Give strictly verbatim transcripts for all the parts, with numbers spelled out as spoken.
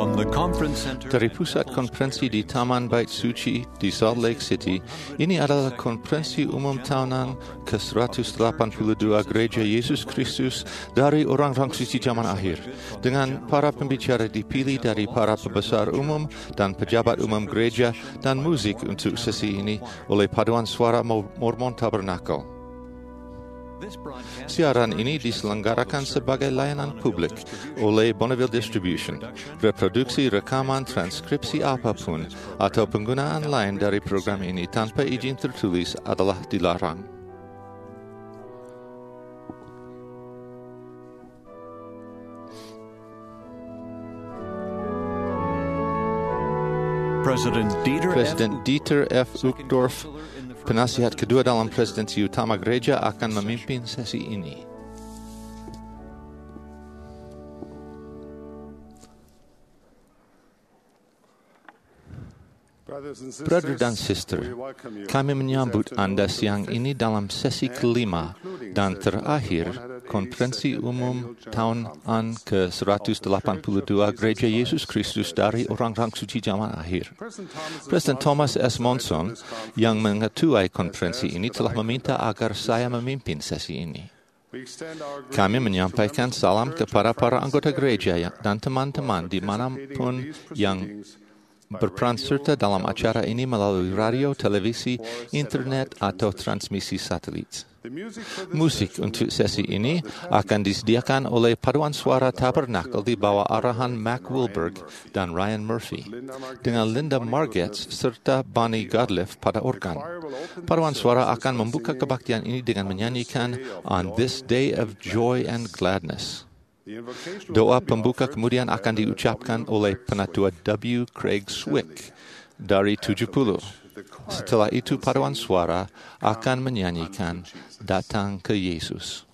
From the conference center Dari pusat konferensi di Taman Bait Suci di Salt Lake City, ini adalah konferensi umum tahunan ke seratus delapan puluh dua Gereja Yesus Kristus dari orang-orang suci zaman akhir, dengan para pembicara dipilih dari para pembesar umum dan pejabat umum gereja dan musik untuk sesi ini oleh Paduan Suara Mormon Tabernacle. Siaran ini diselenggarakan sebagai layanan publik oleh Bonneville Distribution. Reproduksi, rekaman, transkripsi apapun atau penggunaan lain dari program ini tanpa izin tertulis adalah dilarang. Presiden Dieter, Presiden Dieter F. Uchtdorf, penasihat kedua dalam presidensi utama gereja, akan memimpin sesi ini. Brother dan sister, kami menyambut Anda siang ini dalam sesi kelima dan terakhir konferensi umum tahunan ke seratus delapan puluh dua Gereja Yesus Kristus dari orang-orang suci zaman akhir. Presiden Thomas S. Monson yang mengetuai konferensi ini telah meminta agar saya memimpin sesi ini. Kami menyampaikan salam kepada para anggota gereja dan teman-teman dimanapun yang berperan serta dalam acara ini melalui radio, televisi, internet, atau transmisi satelit. Musik untuk sesi ini akan disediakan oleh Paduan Suara Tabernacle di bawah arahan Mac Wilberg dan Ryan Murphy, dengan Linda Margetts serta Bonnie Godliff pada organ. Paduan Suara akan membuka kebaktian ini dengan menyanyikan On This Day of Joy and Gladness. Doa pembuka kemudian akan diucapkan oleh penatua W. Craig Swick dari tujuh puluh. Setelah itu Paduan Suara akan menyanyikan Datang ke Yesus.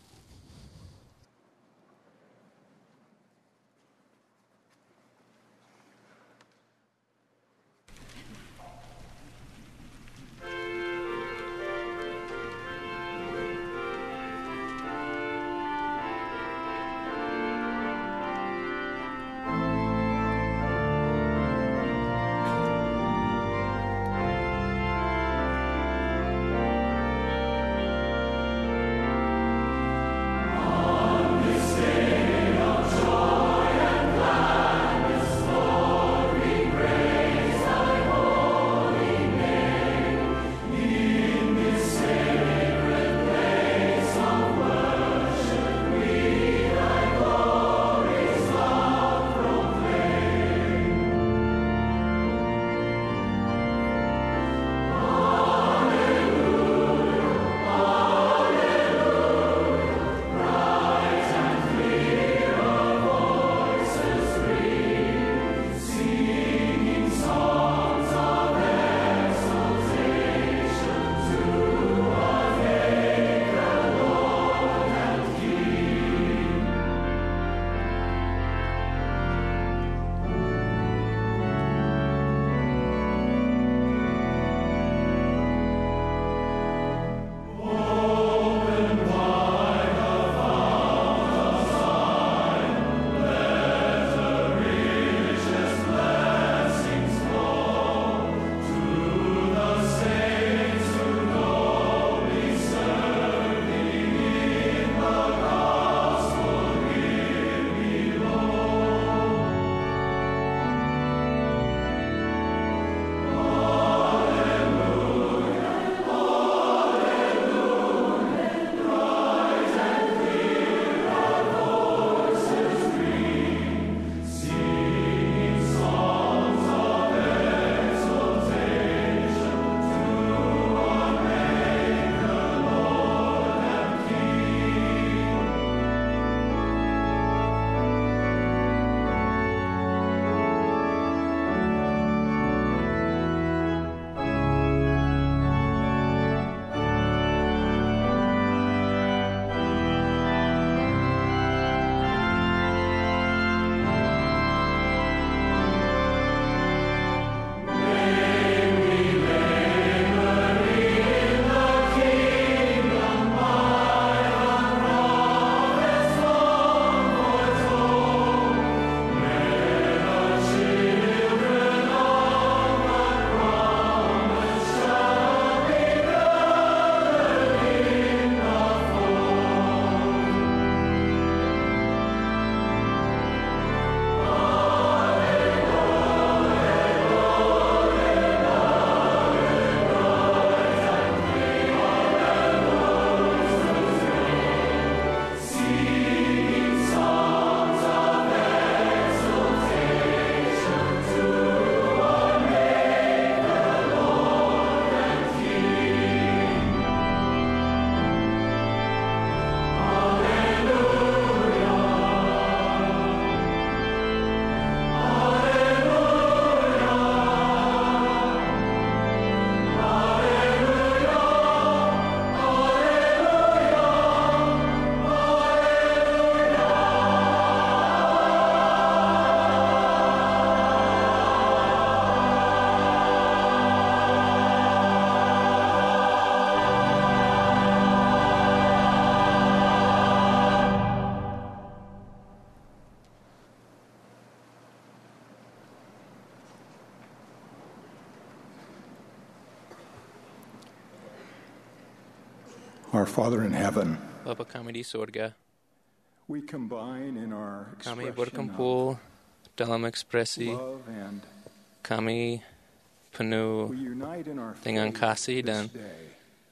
Our Father in heaven, Bapa kami di surga, we combine in our kami expression berkumpul dalam of ekspresi love and kami penuh we unite in our dengan faith kasih this dan day.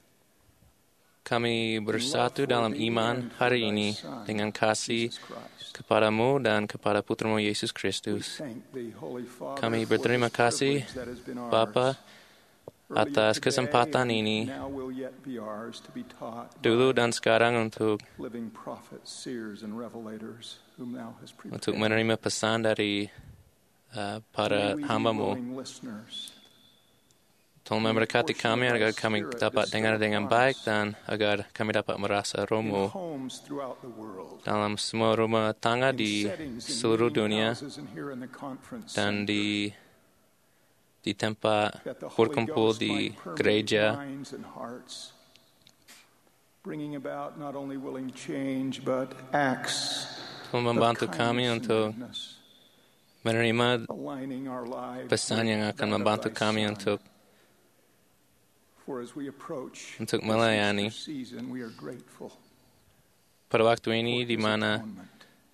kami bersatu dalam iman hari ini dengan kasih Jesus Christ. kepadamu dan kepada putramu Yesus We Kristus. thank thee, Holy Father, Kami for berterima this kasih, privilege that has been ours Bapa, earlier atas today kesempatan and ini now will yet be ours to be taught dulu by dan sekarang untuk living prophets, seers, and revelators whom thou hast prepared. untuk menerima pesan dari uh, para May we be hambamu. willing listeners. Tolong memberkati kami agar kami dapat dengar dengan baik dan agar kami dapat merasa In rohmu homes throughout the world, dalam semua rumah tangga in di settings, in seluruh meeting dunia houses, and here in the conference dan center, di di tempat that the Holy berkumpul Ghost di might permeate gereja. minds and hearts, bringing about not only willing change but acts Tolong of membantu kami kindness and untuk goodness, menerima aligning our lives pesan with yang that akan of membantu thy kami Son. untuk For as we approach untuk this melayani. Easter season, we are grateful pada waktu ini for di his mana atonement.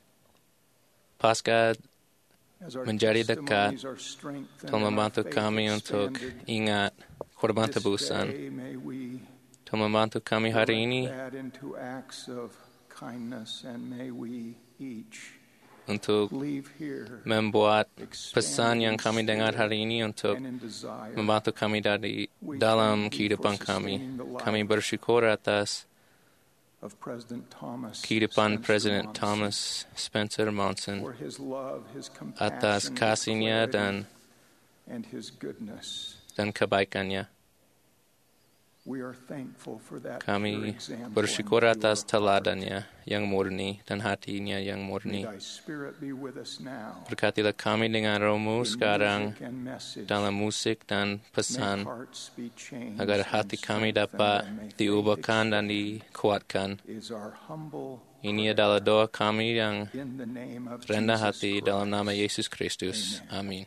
Pasca As our menjadi dekat, testimonies are strengthened tolong and our membantu faith kami untuk expanded, ingat korban this tebusan. day may we Tolong membantu kami hari direct ini that into acts of kindness, and may we each untuk leave here membuat expanded pesan yang in kami dengar spirit hari ini untuk and in desire. membantu kami dari We dalam thank thee kehidupan for kami. sustaining the Kami life bersyukur atas of President Thomas kehidupan Spencer Presiden Monson, Thomas Spencer Monson, for his love, his atas compassion, his kasihnya clarity, dan and his goodness. dan kebaikannya. We are thankful for that pure Kami example bersyukur and pure atas heart. teladannya yang murni dan hatinya yang May murni. thy spirit be with us now. Berkatilah kami dengan rohmu in sekarang music and message. dalam musik dan May pesan, hearts be changed agar and hati kami strengthened, dapat and may faith diubahkan dan expand, dikuatkan. is our humble Ini prayer adalah doa kami yang in the name of rendah Jesus hati Christ. dalam nama Yesus Kristus. Amen. Amin.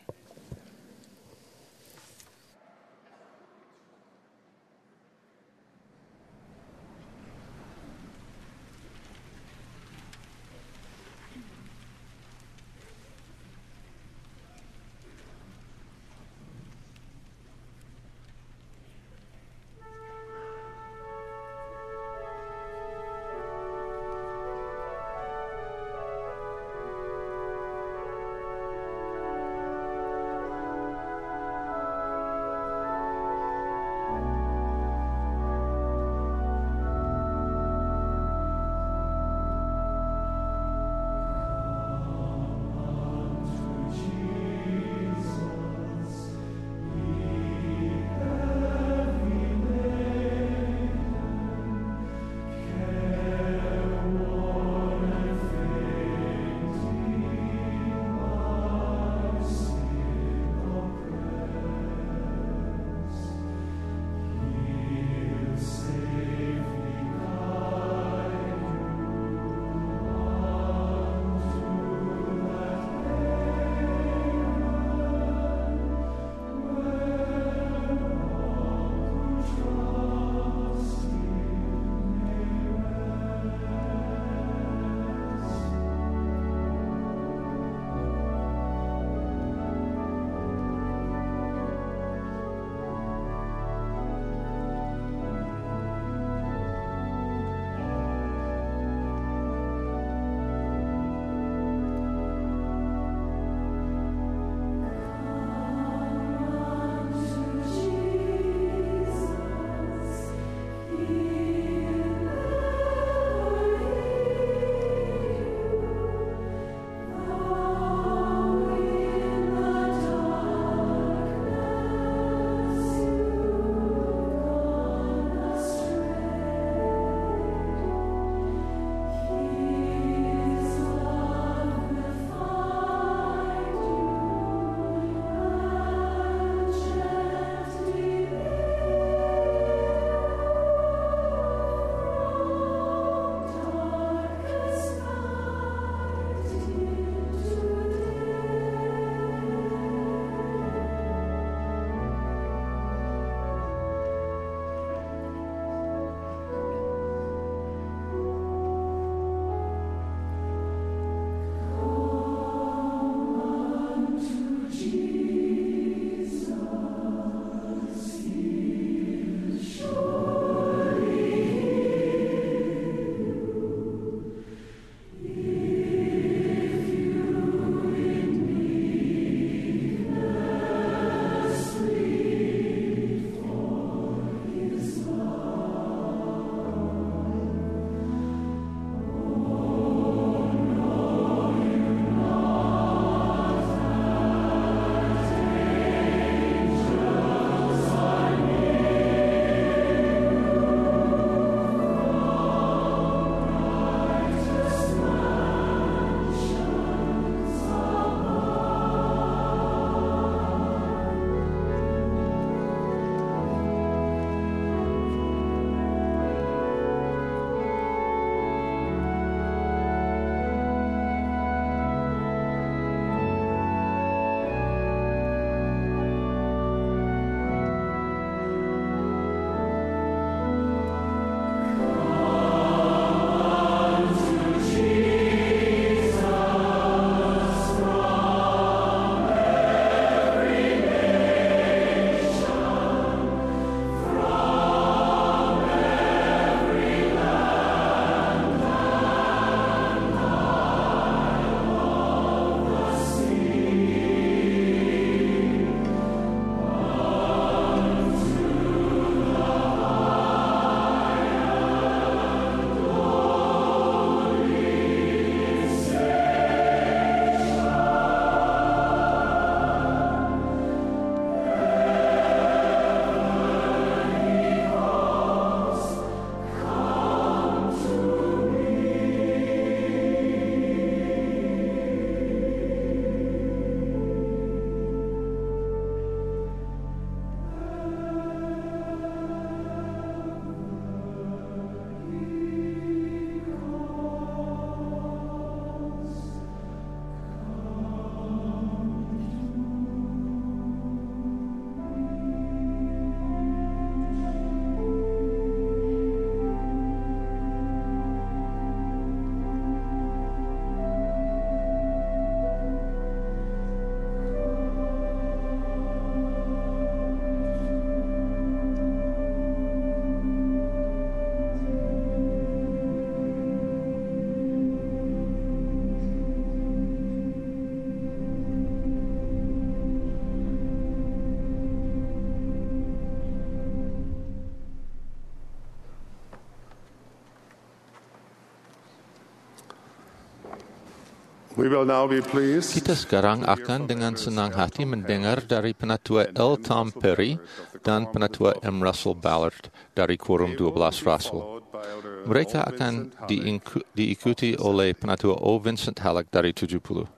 We will now be pleased Kita sekarang akan dengan senang hati mendengar dari Penatua L. Tom Perry dan Penatua M. Russell Ballard dari Quorum dua belas Rasul. Mereka akan diinku- diikuti oleh Penatua O. Vincent Halleck dari tujuh puluh.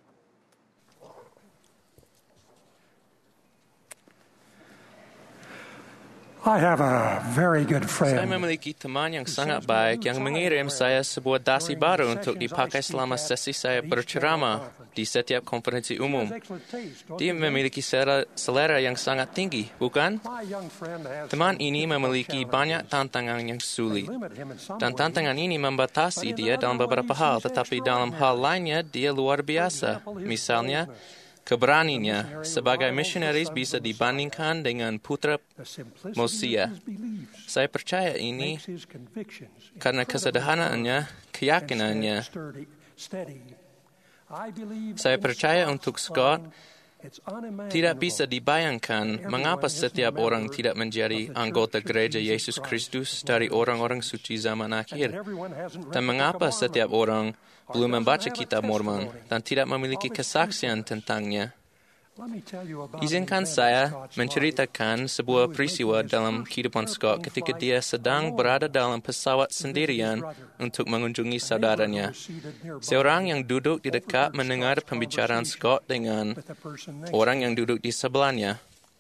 I have a very good Saya friend. memiliki teman yang sangat baik yang mengirim saya sebuah dasi baru untuk dipakai selama sesi saya berceramah di setiap konferensi umum. Dia memiliki selera, selera yang sangat tinggi, bukan? My young friend has Teman ini memiliki banyak tantangan yang sulit, dan tantangan ini membatasi dia dalam beberapa hal, tetapi dalam hal lainnya dia luar biasa. Misalnya, keberaniannya sebagai misionaris bisa dibandingkan dengan putra Mosia. Saya percaya ini karena kesederhanaannya, keyakinannya. Saya percaya untuk Scott, tidak bisa dibayangkan mengapa setiap orang tidak menjadi anggota gereja Yesus Kristus dari orang-orang suci zaman akhir, dan mengapa setiap orang belum membaca kitab Mormon dan tidak memiliki kesaksian tentangnya. Izinkan saya menceritakan sebuah peristiwa dalam kehidupan Scott ketika dia sedang berada dalam pesawat sendirian untuk mengunjungi saudaranya. Seorang yang duduk di dekat mendengar pembicaraan Scott dengan orang yang duduk di sebelahnya.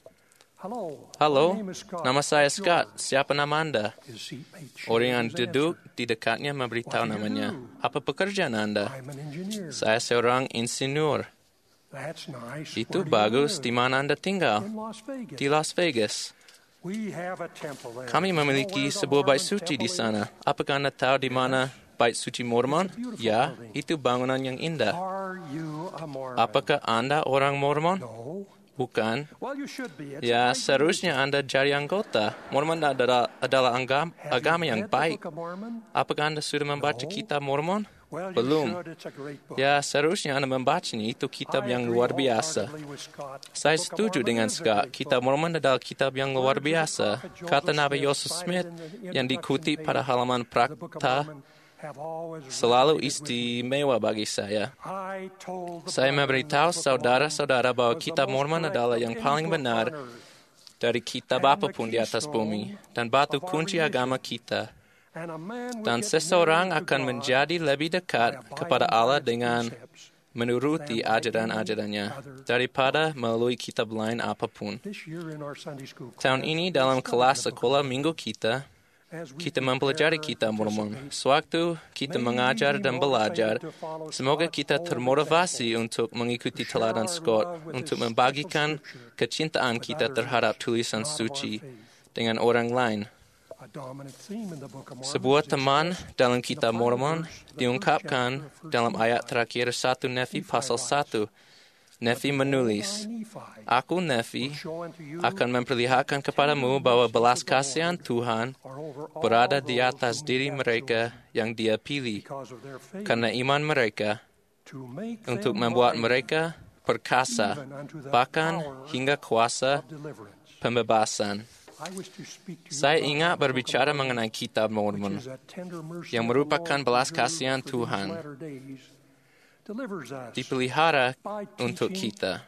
Halo, nama saya Scott. Siapa nama Anda? Orang yang duduk di dekatnya memberitahu namanya. Apa pekerjaan Anda? Saya seorang insinyur. Itu bagus. Di mana Anda tinggal? Di Las Vegas. Kami memiliki sebuah bait suci di sana. Apakah Anda tahu di mana bait suci Mormon? Ya, itu bangunan yang indah. Apakah Anda orang Mormon? Bukan. Ya, seharusnya Anda jadi anggota. Mormon adalah, adalah agama, agama yang baik. Apakah Anda sudah membaca kitab Mormon? Belum. Ya, seharusnya Anda membacanya. Itu kitab yang luar biasa. Saya setuju dengan Scott. Kitab Mormon adalah kitab yang luar biasa. Kata Nabi Joseph Smith yang dikutip pada halaman Prakta selalu istimewa bagi saya. Saya memberitahu saudara-saudara bahwa kitab Mormon adalah yang paling benar dari kitab apapun di atas bumi dan batu kunci agama kita. Dan seseorang akan menjadi lebih dekat kepada Allah dengan menuruti ajaran-ajarannya daripada melalui kitab lain apapun. Tahun ini dalam kelas sekolah minggu kita, kita mempelajari kitab Mormon. Sewaktu kita mengajar dan belajar, semoga kita termotivasi untuk mengikuti teladan Scott untuk membagikan kecintaan kita terhadap tulisan suci dengan orang lain. Sebuah teman dalam kitab Mormon diungkapkan dalam ayat terakhir satu Nefi pasal satu. Nefi menulis, Aku, Nefi, akan memperlihatkan kepadamu bahwa belas kasihan Tuhan berada di atas diri mereka yang Dia pilih, karena iman mereka, untuk membuat mereka perkasa, bahkan hingga kuasa pembebasan. Saya ingat berbicara mengenai kitab Mormon, yang merupakan belas kasihan Tuhan, dipelihara untuk kita,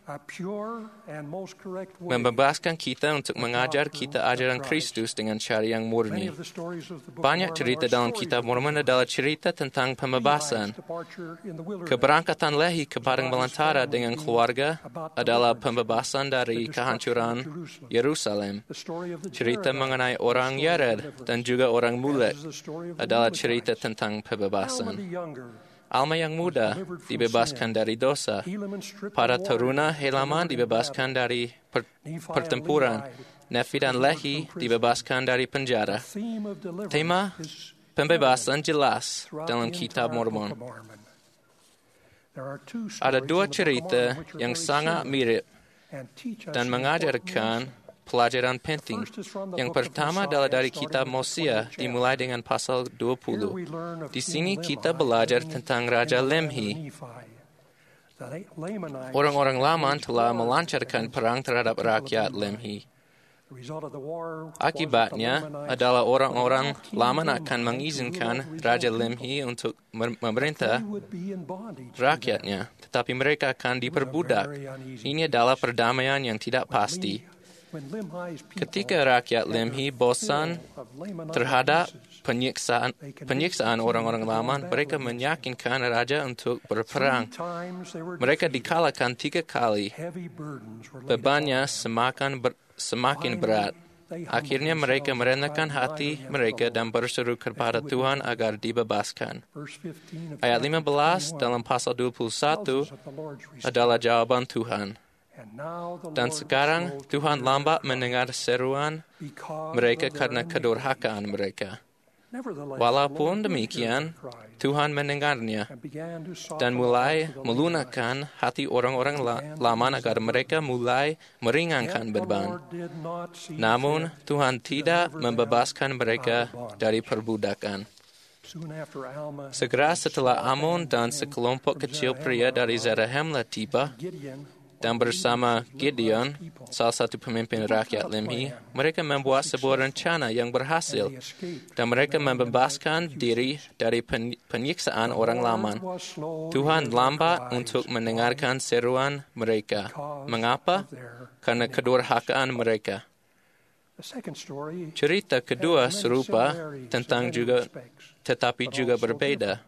membebaskan kita untuk mengajar kita ajaran Kristus dengan cara yang murni. Banyak cerita dalam kitab Mormon adalah cerita tentang pembebasan. Keberangkatan Lehi ke padang belantara dengan keluarga adalah pembebasan dari kehancuran Yerusalem. Cerita mengenai orang Yared dan juga orang Mulek adalah cerita tentang pembebasan. Alma yang muda dibebaskan dari dosa. Para taruna Helaman dibebaskan dari per- pertempuran. Nefi dan Lehi dibebaskan dari penjara. Tema pembebasan jelas dalam kitab Mormon. Ada dua cerita yang sangat mirip dan mengajarkan pelajaran penting. Yang pertama adalah dari kitab Mosia, dimulai dengan pasal dua puluh. Di sini kita belajar tentang Raja Lemhi. Orang-orang Laman telah melancarkan perang terhadap rakyat Lemhi. Akibatnya adalah orang-orang Laman akan mengizinkan Raja Lemhi untuk memerintah rakyatnya, tetapi mereka akan diperbudak. Ini adalah perdamaian yang tidak pasti. Ketika rakyat Lemhi bosan terhadap penyiksaan, penyiksaan orang-orang Laman, mereka meyakinkan raja untuk berperang. Mereka dikalahkan tiga kali. Bebannya semakin ber, semakin berat. Akhirnya mereka merendahkan hati mereka dan berseru kepada Tuhan agar dibebaskan. Ayat lima belas dalam pasal dua puluh satu adalah jawaban Tuhan. Dan sekarang Tuhan lambat mendengar seruan mereka karena kedurhakaan mereka. Walaupun demikian, Tuhan mendengarnya dan mulai melunakkan hati orang-orang Laman agar mereka mulai meringankan beban. Namun, Tuhan tidak membebaskan mereka dari perbudakan. Segera setelah Amon dan sekelompok kecil pria dari Zarahemla tiba, dan bersama Gideon, salah satu pemimpin rakyat Lemhi, mereka membuat sebuah rencana yang berhasil, dan mereka membebaskan diri dari penyiksaan orang Laman. Tuhan lambat untuk mendengarkan seruan mereka. Mengapa? Karena kedurhakaan mereka. Cerita kedua serupa tentang juga, tetapi juga berbeda.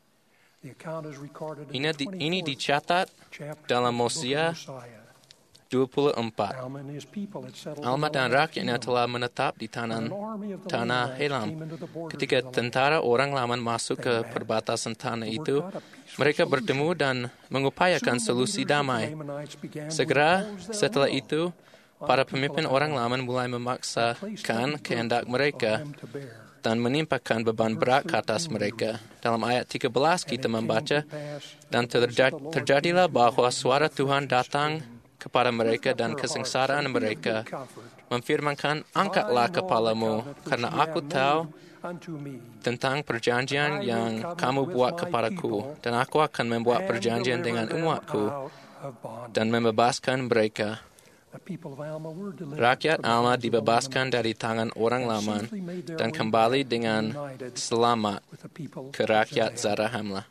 Ini, di, ini dicatat dalam Hosea dua puluh empat. Alma dan rakyatnya telah menetap di tanah, tanah Helam. Ketika tentara orang Laman masuk ke perbatasan tanah itu, mereka bertemu dan mengupayakan solusi damai. Segera setelah itu, para pemimpin orang Laman mulai memaksakan kehendak mereka dan menimpakan beban berat ke atas mereka. Dalam ayat tiga belas kita membaca, dan terjadi, terjadilah bahwa suara Tuhan datang kepada mereka dan kesengsaraan mereka, memfirmankan, angkatlah kepalamu, karena aku tahu tentang perjanjian yang kamu buat kepadaku, dan aku akan membuat perjanjian dengan umatku dan membebaskan mereka. Rakyat Alma dibebaskan dari tangan orang Laman dan kembali dengan selamat ke rakyat Zarahemla.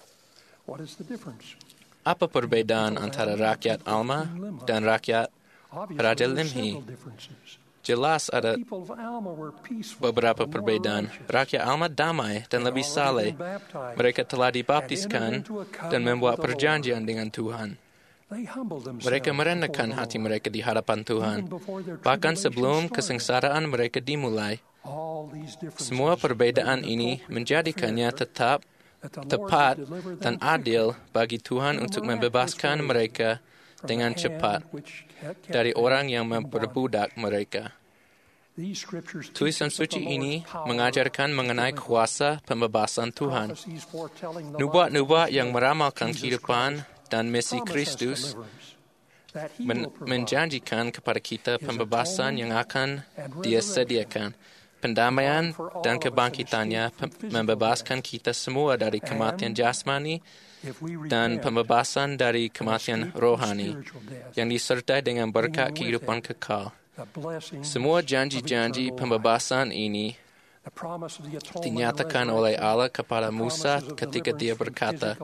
Apa perbedaan antara rakyat Alma dan rakyat Raja Lemhi? Jelas ada beberapa perbedaan. Rakyat Alma damai dan lebih saleh. Mereka telah dibaptiskan dan membuat perjanjian dengan Tuhan. Mereka merendahkan hati mereka di hadapan Tuhan, bahkan sebelum kesengsaraan mereka dimulai. Semua perbedaan ini menjadikannya tetap tepat dan adil bagi Tuhan untuk membebaskan mereka dengan cepat dari orang yang memperbudak mereka. Tulisan suci ini mengajarkan mengenai kuasa pembebasan Tuhan. Nubuat-nubuat yang meramalkan kehidupan dan misi Kristus men- menjanjikan kepada kita pembebasan yang akan Dia sediakan. Pendamaian dan kebangkitannya pem- membebaskan kita semua dari kematian jasmani dan pembebasan dari kematian rohani yang disertai dengan berkat kehidupan kekal. Semua janji-janji pembebasan ini dinyatakan oleh Allah kepada Musa ketika Dia berkata,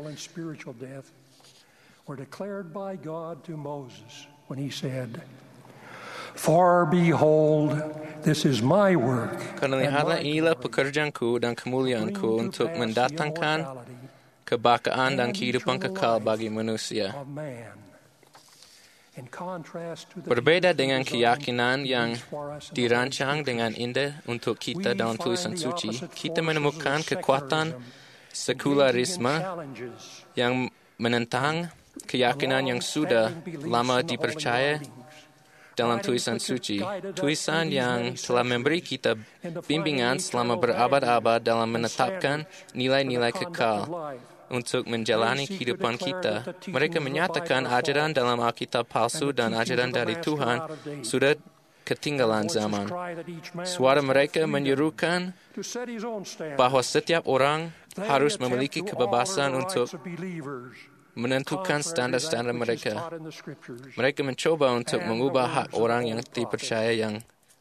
were declared by God to Moses when he said, "For behold, this is my work." Karena lihatlah inilah pekerjaanku dan kemuliaanku untuk mendatangkan kebahagiaan dan kehidupan kekal bagi manusia. Berbeda dengan keyakinan yang dirancang dengan indah untuk kita dalam tulisan suci, kita menemukan kekuatan sekularisme yang menentang keyakinan yang sudah lama dipercaya dalam tulisan suci. Tulisan yang telah memberi kita bimbingan selama berabad-abad dalam menetapkan nilai-nilai kekal untuk menjalani kehidupan kita. Mereka menyatakan ajaran dalam Alkitab palsu dan ajaran dari Tuhan sudah ketinggalan zaman. Suara mereka menyerukan bahwa setiap orang harus memiliki kebebasan untuk menentukan standar-standar mereka. Mereka mencoba untuk mengubah hak orang yang dipercaya yang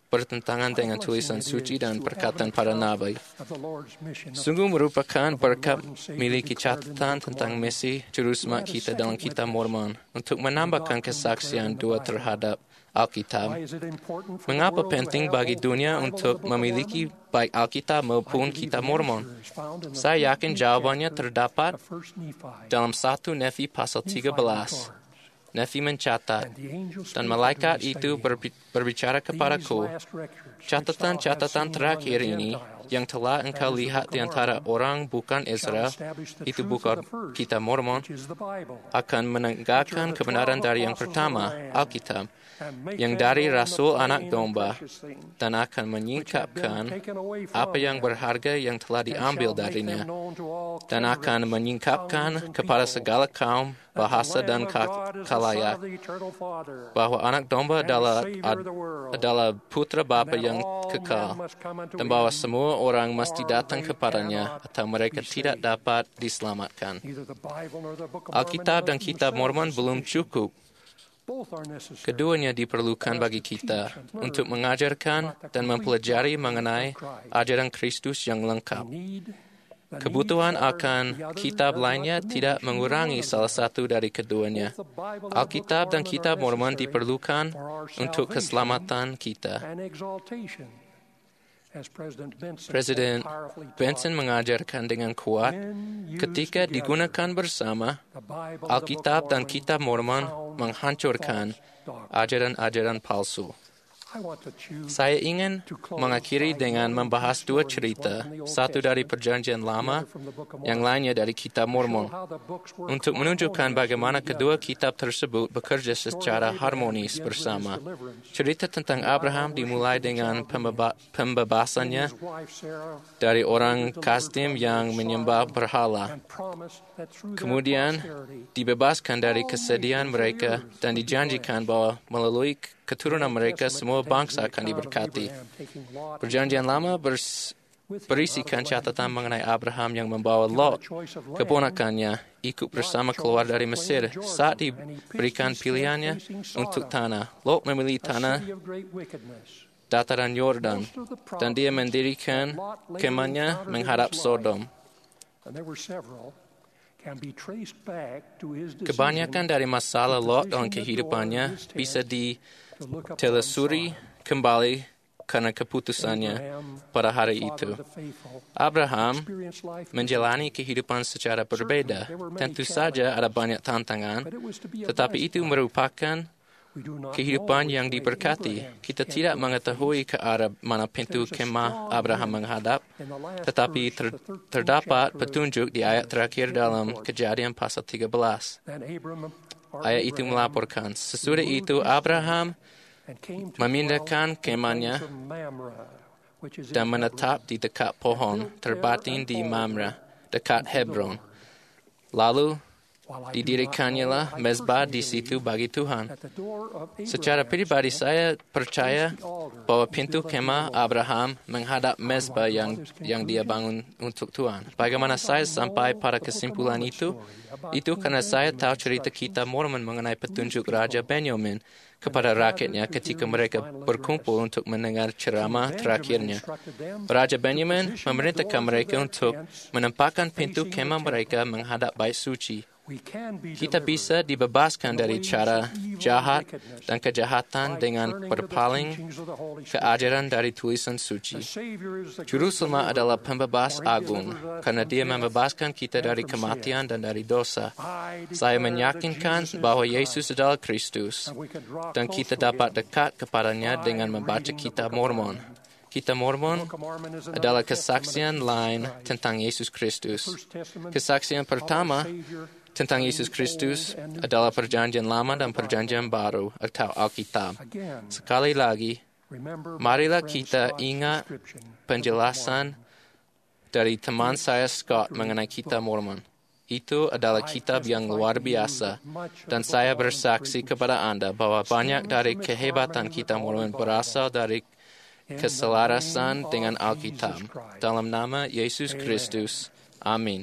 bertentangan dengan tulisan suci dan perkataan para nabi. Sungguh merupakan berkat miliki catatan tentang misi juru selamat kita dalam Kitab Mormon untuk menambahkan kesaksian dua terhadap Alkitab. Mengapa penting bagi dunia untuk memiliki baik Alkitab maupun Kitab Mormon? Saya yakin jawabannya terdapat dalam satu Nefi pasal tiga belas. Nefi mencatat, dan malaikat itu berbicara kepadaku, catatan-catatan terakhir ini yang telah engkau lihat di antara orang bukan Israel, itu bukan Kitab Mormon, akan menegakkan kebenaran dari yang pertama, Alkitab, yang dari Rasul Anak Domba, dan akan menyingkapkan apa yang berharga yang telah diambil darinya, dan akan menyingkapkan kepada segala kaum, bahasa dan kalayak, bahwa Anak Domba adalah, adalah putra Bapa yang kekal, dan bahwa semua orang mesti datang kepadanya, atau mereka tidak dapat diselamatkan. Alkitab dan Kitab Mormon belum cukup. Keduanya diperlukan bagi kita untuk mengajarkan dan mempelajari mengenai ajaran Kristus yang lengkap. Kebutuhan akan kitab lainnya tidak mengurangi salah satu dari keduanya. Alkitab dan Kitab Mormon diperlukan untuk keselamatan kita. Presiden Benson mengajarkan dengan kuat, ketika digunakan bersama, Alkitab dan Kitab Mormon menghancurkan ajaran-ajaran palsu. Saya ingin mengakhiri dengan membahas dua cerita, satu dari Perjanjian Lama, yang lainnya dari Kitab Mormon, untuk menunjukkan bagaimana kedua kitab tersebut bekerja secara harmonis bersama. Cerita tentang Abraham dimulai dengan pembeba- pembebasannya dari orang Kasdim yang menyembah berhala. Kemudian dibebaskan dari kesedihan mereka dan dijanjikan bahwa melalui keturunan mereka semua bangsa akan diberkati. Perjanjian Lama bers, berisikan catatan mengenai Abraham yang membawa Lot, keponakannya, ikut bersama keluar dari Mesir. Saat diberikan pilihannya untuk tanah, Lot memilih tanah dataran Yordan, dan dia mendirikan kemahnya menghadap Sodom. Kebanyakan dari masalah Lot dalam kehidupannya bisa ditelusuri kembali karena keputusannya pada hari itu. Abraham menjalani kehidupan secara berbeda. Tentu saja ada banyak tantangan, tetapi itu merupakan kehidupan yang diberkati. Kita tidak mengetahui ke arah mana pintu kemah Abraham menghadap, tetapi ter, terdapat petunjuk di ayat terakhir dalam Kejadian pasal tiga belas. Ayat itu melaporkan, sesudah itu Abraham memindahkan kemahnya dan menetap di dekat pohon terbating di Mamre, dekat Hebron. Lalu didirikannya mezbah di situ bagi Tuhan. Secara pribadi saya percaya bahwa pintu kemah Abraham menghadap mezbah yang yang dia bangun untuk Tuhan. Bagaimana saya sampai pada kesimpulan itu? Itu karena saya tahu cerita Kitab Mormon mengenai petunjuk Raja Benyamin kepada rakyatnya ketika mereka berkumpul untuk mendengar ceramah terakhirnya. Raja Benyamin memerintahkan mereka untuk menempatkan pintu kemah mereka menghadap bait suci. Kita bisa dibebaskan dari cara jahat dan kejahatan dengan berpaling ke ajaran dari tulisan suci. Juru selamat adalah pembebas agung, karena dia membebaskan kita dari kematian dan dari dosa. Saya meyakinkan bahwa Yesus adalah Kristus, dan kita dapat dekat kepadanya dengan membaca Kitab Mormon. Kitab Mormon adalah kesaksian lain tentang Yesus Kristus. Kesaksian pertama tentang Yesus Kristus adalah Perjanjian Lama dan Perjanjian Baru atau Alkitab. Sekali lagi, marilah kita ingat penjelasan dari teman saya Scott mengenai Kitab Mormon. Itu adalah kitab yang luar biasa, dan saya bersaksi kepada Anda bahwa banyak dari kehebatan Kitab Mormon berasal dari keselarasan dengan Alkitab. Dalam nama Yesus Kristus. Amin.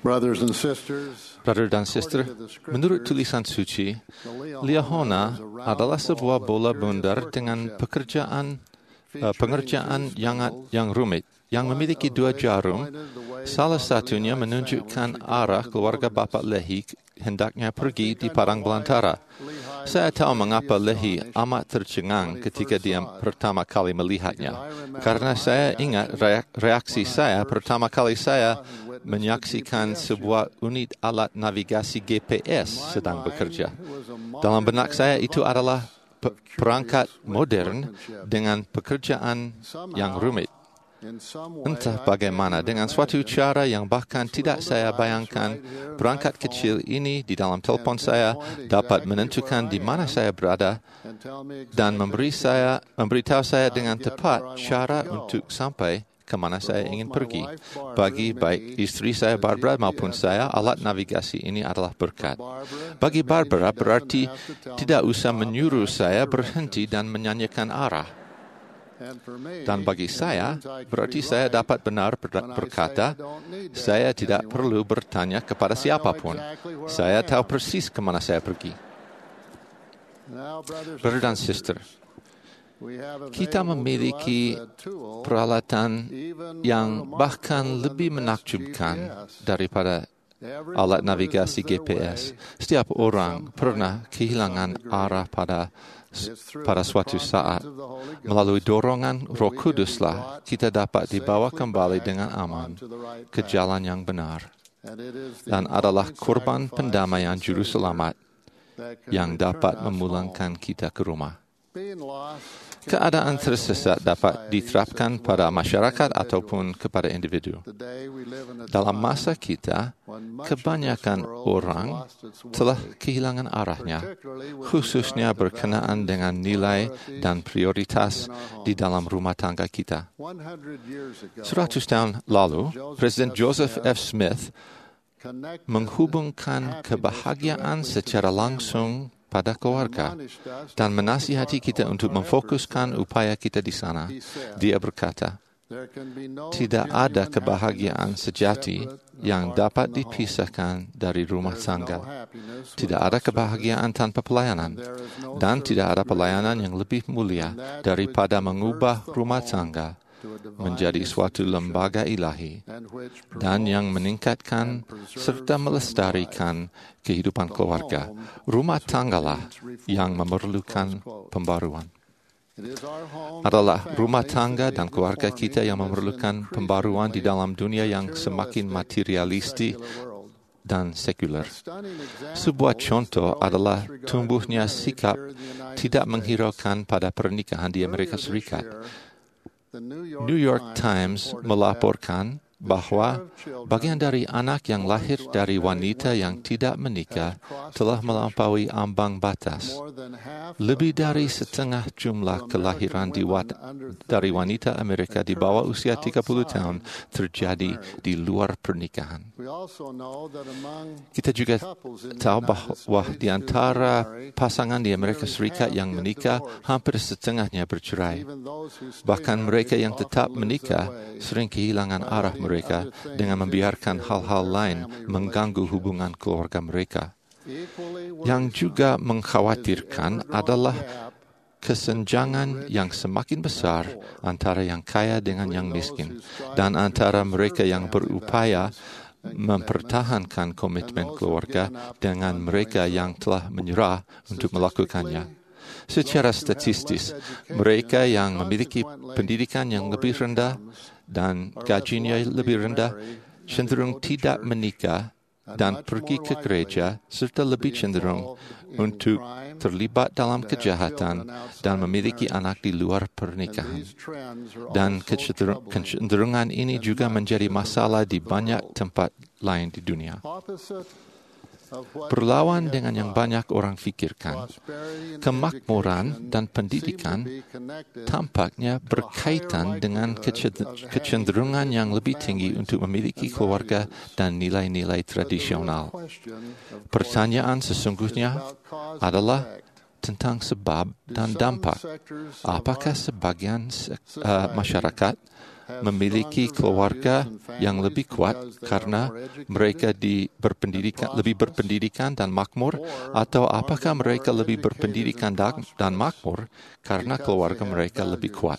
Brothers and sisters, Brother dan sister, menurut tulisan suci, liahona adalah sebuah bola bundar dengan pekerjaan uh, pengerjaan yang yang rumit, yang memiliki dua jarum. Salah satunya menunjukkan arah keluarga Bapak Lehi hendaknya pergi di padang belantara. Saya tahu mengapa Lehi amat tercengang ketika dia pertama kali melihatnya. Karena saya ingat reaksi saya pertama kali saya menyaksikan sebuah unit alat navigasi G P S sedang bekerja. Dalam benak saya itu adalah perangkat modern dengan pekerjaan yang rumit. Entah bagaimana, dengan suatu cara yang bahkan tidak saya bayangkan, perangkat kecil ini di dalam telepon saya dapat menentukan di mana saya berada dan memberi saya, memberitahu saya dengan tepat cara untuk sampai ke mana saya ingin pergi. Bagi baik istri saya Barbara maupun saya, alat navigasi ini adalah berkat. Bagi Barbara berarti tidak usah menyuruh saya berhenti dan menyanyikan arah. Dan bagi saya, berarti saya dapat benar berkata, saya tidak perlu bertanya kepada siapapun. Saya tahu persis ke mana saya pergi. Brother dan sister, kita memiliki peralatan yang bahkan lebih menakjubkan daripada alat navigasi G P S. Setiap orang pernah kehilangan arah pada pada suatu saat. Melalui dorongan Roh Kuduslah, kita dapat dibawa kembali dengan aman ke jalan yang benar. Dan adalah korban pendamaian juru selamat yang dapat memulangkan kita ke rumah. Keadaan tersesat dapat diterapkan pada masyarakat ataupun kepada individu. Dalam masa kita, kebanyakan orang telah kehilangan arahnya, khususnya berkenaan dengan nilai dan prioritas di dalam rumah tangga kita. Seratus tahun lalu, Presiden Joseph F. Smith menghubungkan kebahagiaan secara langsung pada keluarga dan menasihati kita untuk memfokuskan upaya kita di sana. Dia berkata, tidak ada kebahagiaan sejati yang dapat dipisahkan dari rumah tangga. Tidak ada kebahagiaan tanpa pelayanan, dan tidak ada pelayanan yang lebih mulia daripada mengubah rumah tangga menjadi suatu lembaga ilahi dan yang meningkatkan serta melestarikan kehidupan keluarga. Rumah tanggalah yang memerlukan pembaruan. Adalah rumah tangga dan keluarga kita yang memerlukan pembaruan di dalam dunia yang semakin materialistis dan sekuler. Sebuah contoh adalah tumbuhnya sikap tidak menghiraukan pada pernikahan di Amerika Serikat. New York Times melaporkan bahwa bagian dari anak yang lahir dari wanita yang tidak menikah telah melampaui ambang batas. Lebih dari setengah jumlah kelahiran di wat, dari wanita Amerika di bawah usia tiga puluh tahun terjadi di luar pernikahan. Kita juga tahu bahwa di antara pasangan di Amerika Serikat yang menikah, hampir setengahnya bercerai. Bahkan mereka yang tetap menikah sering kehilangan arah mereka. mereka dengan membiarkan hal-hal lain mengganggu hubungan keluarga mereka. Yang juga mengkhawatirkan adalah kesenjangan yang semakin besar antara yang kaya dengan yang miskin, dan antara mereka yang berupaya mempertahankan komitmen keluarga dengan mereka yang telah menyerah untuk melakukannya. Secara statistis, mereka yang memiliki pendidikan yang lebih rendah dan gajinya lebih rendah cenderung tidak menikah dan pergi ke gereja, serta lebih cenderung untuk terlibat dalam kejahatan dan memiliki anak di luar pernikahan. Dan kecenderungan ini juga menjadi masalah di banyak tempat lain di dunia. Berlawan dengan yang banyak orang fikirkan, kemakmuran dan pendidikan tampaknya berkaitan dengan kecenderungan yang lebih tinggi untuk memiliki keluarga dan nilai-nilai tradisional. Pertanyaan sesungguhnya adalah tentang sebab dan dampak. Apakah sebagian uh, masyarakat memiliki keluarga yang lebih kuat karena mereka di berpendidikan, lebih berpendidikan dan makmur, atau apakah mereka lebih berpendidikan dan, dan makmur karena keluarga mereka lebih kuat?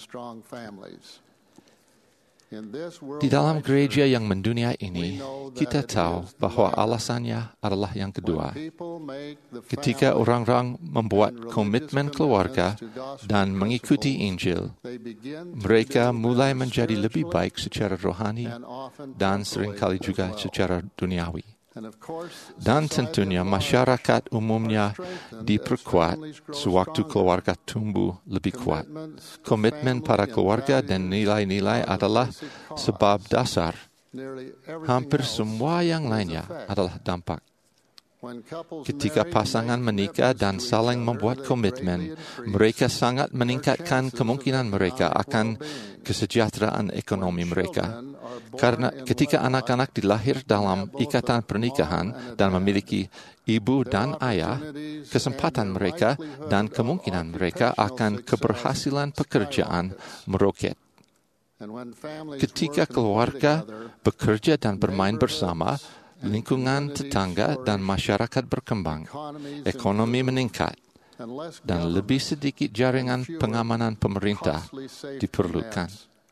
Di dalam gereja yang mendunia ini, kita tahu bahwa alasannya adalah yang kedua. Ketika orang-orang membuat komitmen keluarga dan mengikuti Injil, mereka mulai menjadi lebih baik secara rohani dan seringkali juga secara duniawi. Dan tentunya masyarakat umumnya diperkuat sewaktu keluarga tumbuh lebih kuat. Komitmen pada keluarga dan nilai-nilai adalah sebab dasar. Hampir semua yang lainnya adalah dampak. Ketika pasangan menikah dan saling membuat komitmen, mereka sangat meningkatkan kemungkinan mereka akan kesejahteraan ekonomi mereka. Karena ketika anak-anak dilahir dalam ikatan pernikahan dan memiliki ibu dan ayah, kesempatan mereka dan kemungkinan mereka akan keberhasilan pekerjaan meroket. Ketika keluarga bekerja dan bermain bersama, lingkungan tetangga dan masyarakat berkembang, ekonomi meningkat, dan lebih sedikit jaringan pengamanan pemerintah diperlukan.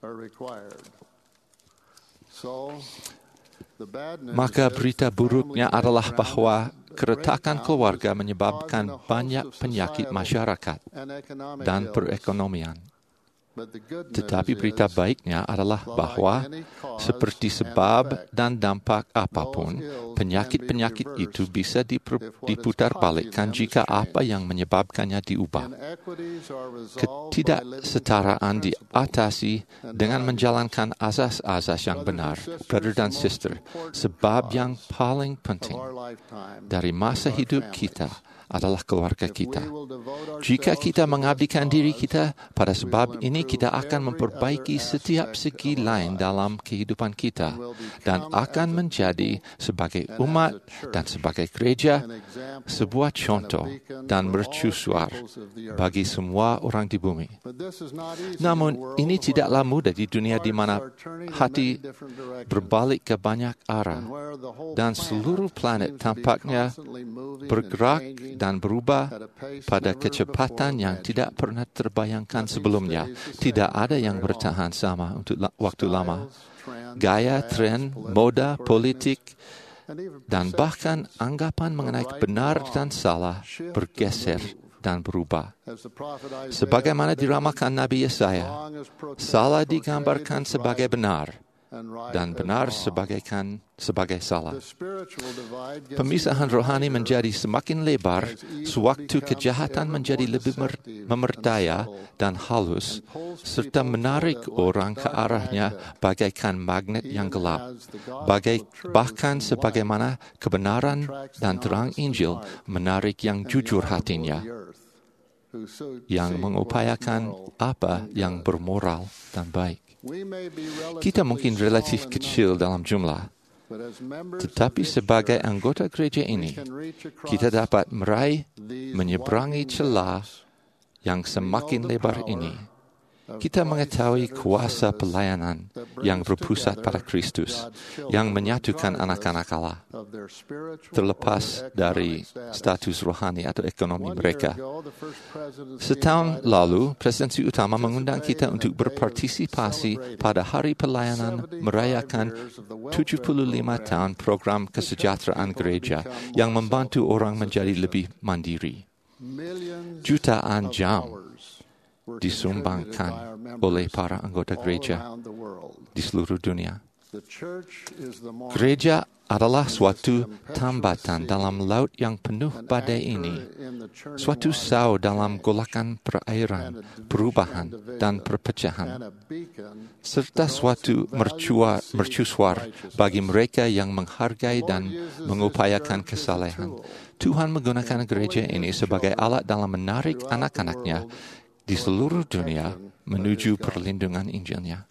Maka berita buruknya adalah bahwa keretakan keluarga menyebabkan banyak penyakit masyarakat dan perekonomian. Tetapi berita baiknya adalah bahwa seperti sebab dan dampak apapun, penyakit-penyakit itu bisa diputar balikkan jika apa yang menyebabkannya diubah. Ketidaksetaraan diatasi dengan menjalankan azas-azas yang benar, brother dan sister, sebab yang paling penting dari masa hidup kita adalah keluarga kita. Jika kita mengabdikan diri kita pada sebab ini, kita akan memperbaiki setiap segi lain dalam kehidupan kita dan akan menjadi sebagai umat dan sebagai gereja sebuah contoh dan mercusuar bagi semua orang di bumi. Namun ini tidaklah mudah di dunia di mana hati berbalik ke banyak arah dan seluruh planet tampaknya bergerak dan berubah pada kecepatan yang tidak pernah terbayangkan sebelumnya. Tidak ada yang bertahan sama untuk waktu lama. Gaya, tren, moda, politik, dan bahkan anggapan mengenai benar dan salah bergeser dan berubah. Sebagaimana diramalkan Nabi Yesaya, salah digambarkan sebagai benar, dan benar sebagaikan sebagai salah. Pemisahan rohani menjadi semakin lebar sewaktu kejahatan menjadi lebih memerdaya dan halus, serta menarik orang ke arahnya bagaikan magnet yang gelap. Bagai, bahkan sebagaimana kebenaran dan terang Injil menarik yang jujur hatinya, yang mengupayakan apa yang bermoral dan baik. Kita mungkin relatif kecil dalam jumlah, tetapi sebagai anggota gereja ini, kita dapat meraih menyeberangi celah yang semakin lebar ini. Kita mengetahui kuasa pelayanan yang berpusat pada Kristus, yang menyatukan anak-anak Allah, terlepas dari status rohani atau ekonomi mereka. Setahun lalu, presidensi utama mengundang kita untuk berpartisipasi pada hari pelayanan merayakan tujuh puluh lima tahun program kesejahteraan gereja yang membantu orang menjadi lebih mandiri. Jutaan jam disumbangkan oleh para anggota gereja di seluruh dunia. Gereja adalah suatu tambatan dalam laut yang penuh badai ini, suatu sau dalam golakan perairan, perubahan dan perpecahan, serta suatu mercua, mercusuar bagi mereka yang menghargai dan mengupayakan kesalehan. Tuhan menggunakan gereja ini sebagai alat dalam menarik anak-anaknya di seluruh dunia menuju perlindungan Injilnya.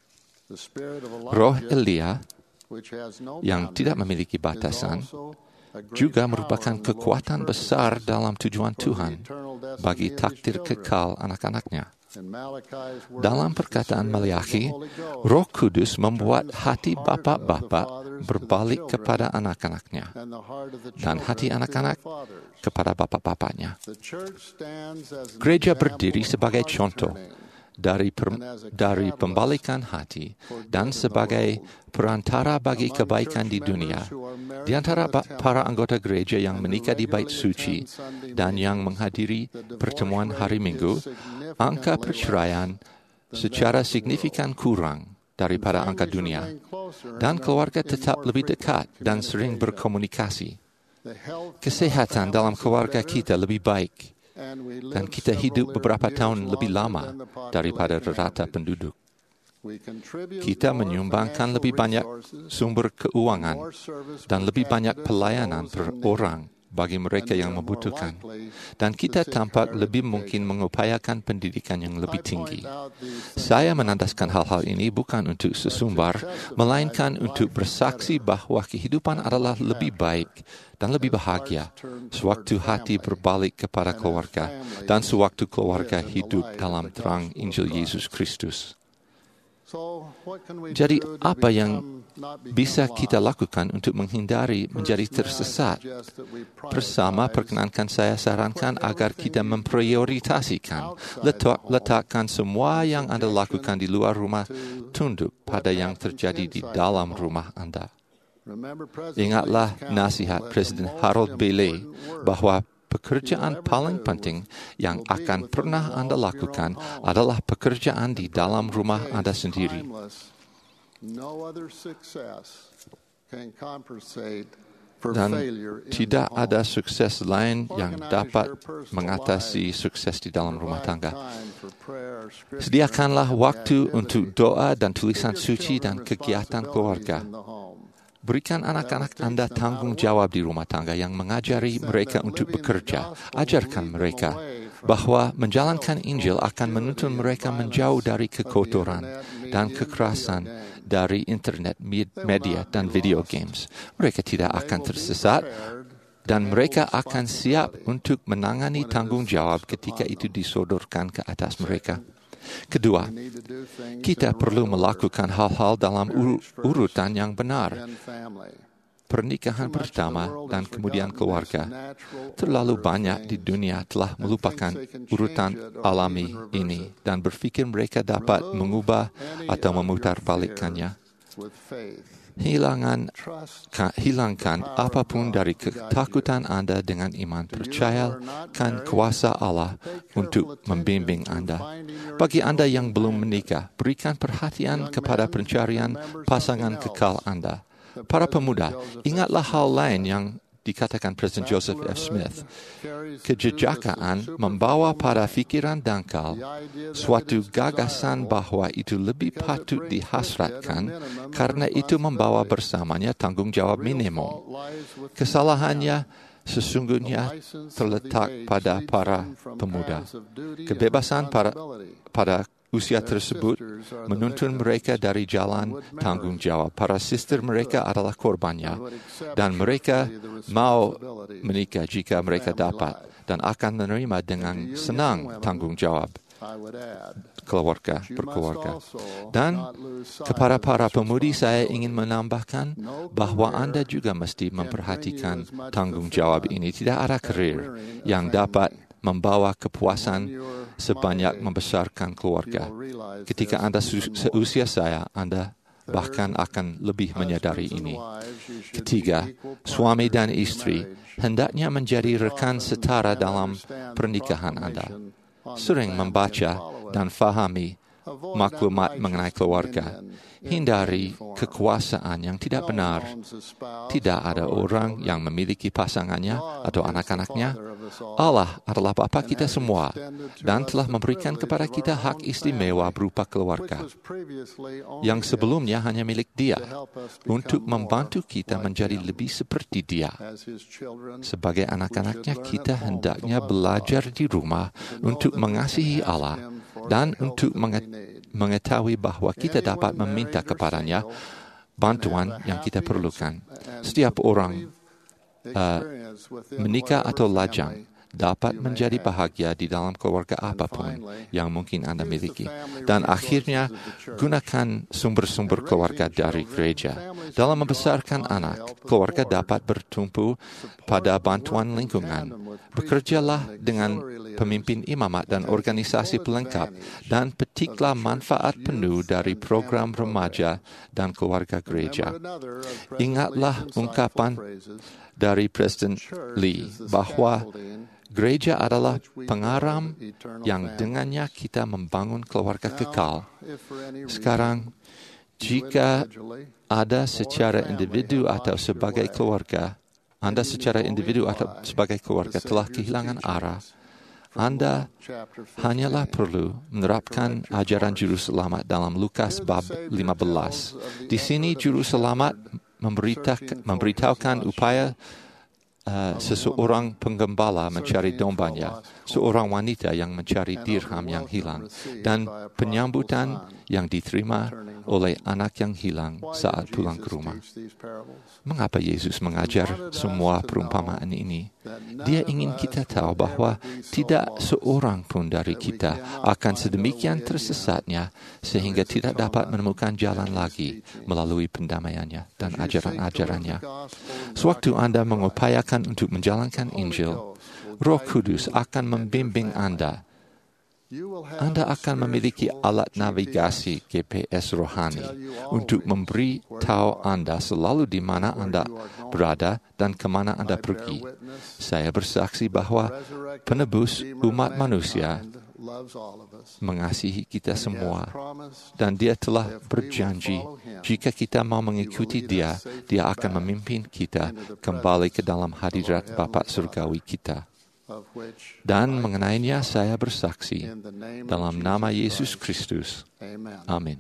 Roh Elia yang tidak memiliki batasan juga merupakan kekuatan besar dalam tujuan Tuhan bagi takdir kekal anak-anaknya. Dalam perkataan Maliaki, Roh Kudus membuat hati bapak-bapak berbalik kepada anak-anaknya, dan hati anak-anak kepada bapak-bapaknya. Gereja berdiri sebagai contoh dari per, dari pembalikan hati dan sebagai perantara bagi kebaikan di dunia. Di antara para anggota gereja yang menikah di bait suci dan yang menghadiri pertemuan hari Minggu, angka perceraian secara signifikan kurang daripada angka dunia, dan keluarga tetap lebih dekat dan sering berkomunikasi. Kesehatan dalam keluarga kita lebih baik, dan kita hidup beberapa tahun lebih lama daripada rata penduduk. Kita menyumbangkan lebih banyak sumber keuangan dan lebih banyak pelayanan per orang bagi mereka yang membutuhkan. Dan kita tampak lebih mungkin mengupayakan pendidikan yang lebih tinggi. Saya menandaskan hal-hal ini bukan untuk sesumbar, melainkan untuk bersaksi bahwa kehidupan adalah lebih baik dan lebih bahagia sewaktu hati berbalik kepada keluarga dan sewaktu keluarga hidup dalam terang Injil Yesus Kristus. Jadi, apa yang bisa kita lakukan untuk menghindari menjadi tersesat? Bersama, perkenankan saya sarankan agar kita memprioritasikan, letak, letakkan semua yang Anda lakukan di luar rumah tunduk pada yang terjadi di dalam rumah Anda. Ingatlah nasihat Presiden Harold Bailey bahwa pekerjaan paling penting yang akan pernah Anda lakukan adalah pekerjaan di dalam rumah Anda sendiri. Dan tidak ada sukses lain yang dapat mengatasi sukses di dalam rumah tangga. Sediakanlah waktu untuk doa dan tulisan suci dan kegiatan keluarga. Berikan anak-anak Anda tanggung jawab di rumah tangga yang mengajari mereka untuk bekerja. Ajarkan mereka bahwa menjalankan Injil akan menuntun mereka menjauh dari kekotoran dan kekerasan dari internet, media, dan video games. Mereka tidak akan tersesat dan mereka akan siap untuk menangani tanggung jawab ketika itu disodorkan ke atas mereka. Kedua, kita perlu melakukan hal-hal dalam ur- urutan yang benar. Pernikahan pertama dan kemudian keluarga. Terlalu banyak di dunia telah melupakan urutan alami ini dan berfikir mereka dapat mengubah atau memutarbalikkannya. Hilangan, ka, hilangkan apapun dari ketakutan Anda dengan iman. Percayakan kuasa Allah untuk membimbing Anda. Bagi Anda yang belum menikah, berikan perhatian kepada pencarian pasangan kekal Anda. Para pemuda, ingatlah hal lain yang dikatakan Presiden Joseph F. Smith. Kejejakaan membawa pada fikiran dangkal suatu gagasan bahwa itu lebih patut dihasratkan karena itu membawa bersamanya tanggung jawab minimum. Kesalahannya sesungguhnya terletak pada para pemuda. Kebebasan para, pada usia tersebut menuntun mereka dari jalan tanggung jawab. Para sister mereka adalah korbannya, dan mereka mau menikah jika mereka dapat, dan akan menerima dengan senang tanggung jawab keluarga berkeluarga. Dan kepada para pemudi saya ingin menambahkan bahwa Anda juga mesti memperhatikan tanggung jawab ini. Tidak ada karir yang dapat membawa kepuasan sebanyak membesarkan keluarga. Ketika Anda seusia saya, Anda bahkan akan lebih menyadari ini. Ketiga, suami dan istri hendaknya menjadi rekan setara dalam pernikahan Anda. Sering membaca dan fahami maklumat mengenai keluarga. Hindari kekuasaan yang tidak benar. Tidak ada orang yang memiliki pasangannya atau anak-anaknya. Allah adalah Bapa kita semua dan telah memberikan kepada kita hak istimewa berupa keluarga yang sebelumnya hanya milik Dia untuk membantu kita menjadi lebih seperti Dia. Sebagai anak-anaknya, kita hendaknya belajar di rumah untuk mengasihi Allah dan untuk mengetahui bahwa kita dapat meminta kepadanya bantuan yang kita perlukan. Setiap orang uh, menikah atau lajang dapat menjadi bahagia di dalam keluarga apapun yang mungkin Anda miliki. Dan akhirnya, gunakan sumber-sumber keluarga dari gereja. Dalam membesarkan anak, keluarga dapat bertumpu pada bantuan lingkungan. Bekerjalah dengan pemimpin imamat dan organisasi pelengkap, dan petiklah manfaat penuh dari program remaja dan keluarga gereja. Ingatlah ungkapan dari Presiden Lee bahwa gereja adalah pengaram yang dengannya kita membangun keluarga kekal. Sekarang, jika ada secara individu atau sebagai keluarga, Anda secara individu atau sebagai keluarga telah kehilangan arah, Anda hanyalah perlu menerapkan ajaran Juru Selamat dalam Lukas bab lima belas. Di sini Juru Selamat memberitahukan upaya uh, seseorang penggembala mencari dombanya, seorang wanita yang mencari dirham yang hilang, dan penyambutan yang diterima oleh anak yang hilang saat pulang ke rumah. Mengapa Yesus mengajar semua perumpamaan ini? Dia ingin kita tahu bahwa tidak seorang pun dari kita akan sedemikian tersesatnya sehingga tidak dapat menemukan jalan lagi melalui pendamaiannya dan ajaran-ajarannya. Sewaktu Anda mengupayakan untuk menjalankan Injil, Roh Kudus akan membimbing Anda. Anda akan memiliki alat navigasi G P S rohani untuk memberi tahu Anda selalu di mana Anda berada dan ke mana Anda pergi. Saya bersaksi bahwa penebus umat manusia mengasihi kita semua, dan Dia telah berjanji jika kita mau mengikuti Dia, Dia akan memimpin kita kembali ke dalam hadirat Bapa Surgawi kita. Dan mengenainya saya bersaksi dalam nama Yesus Kristus. Amin.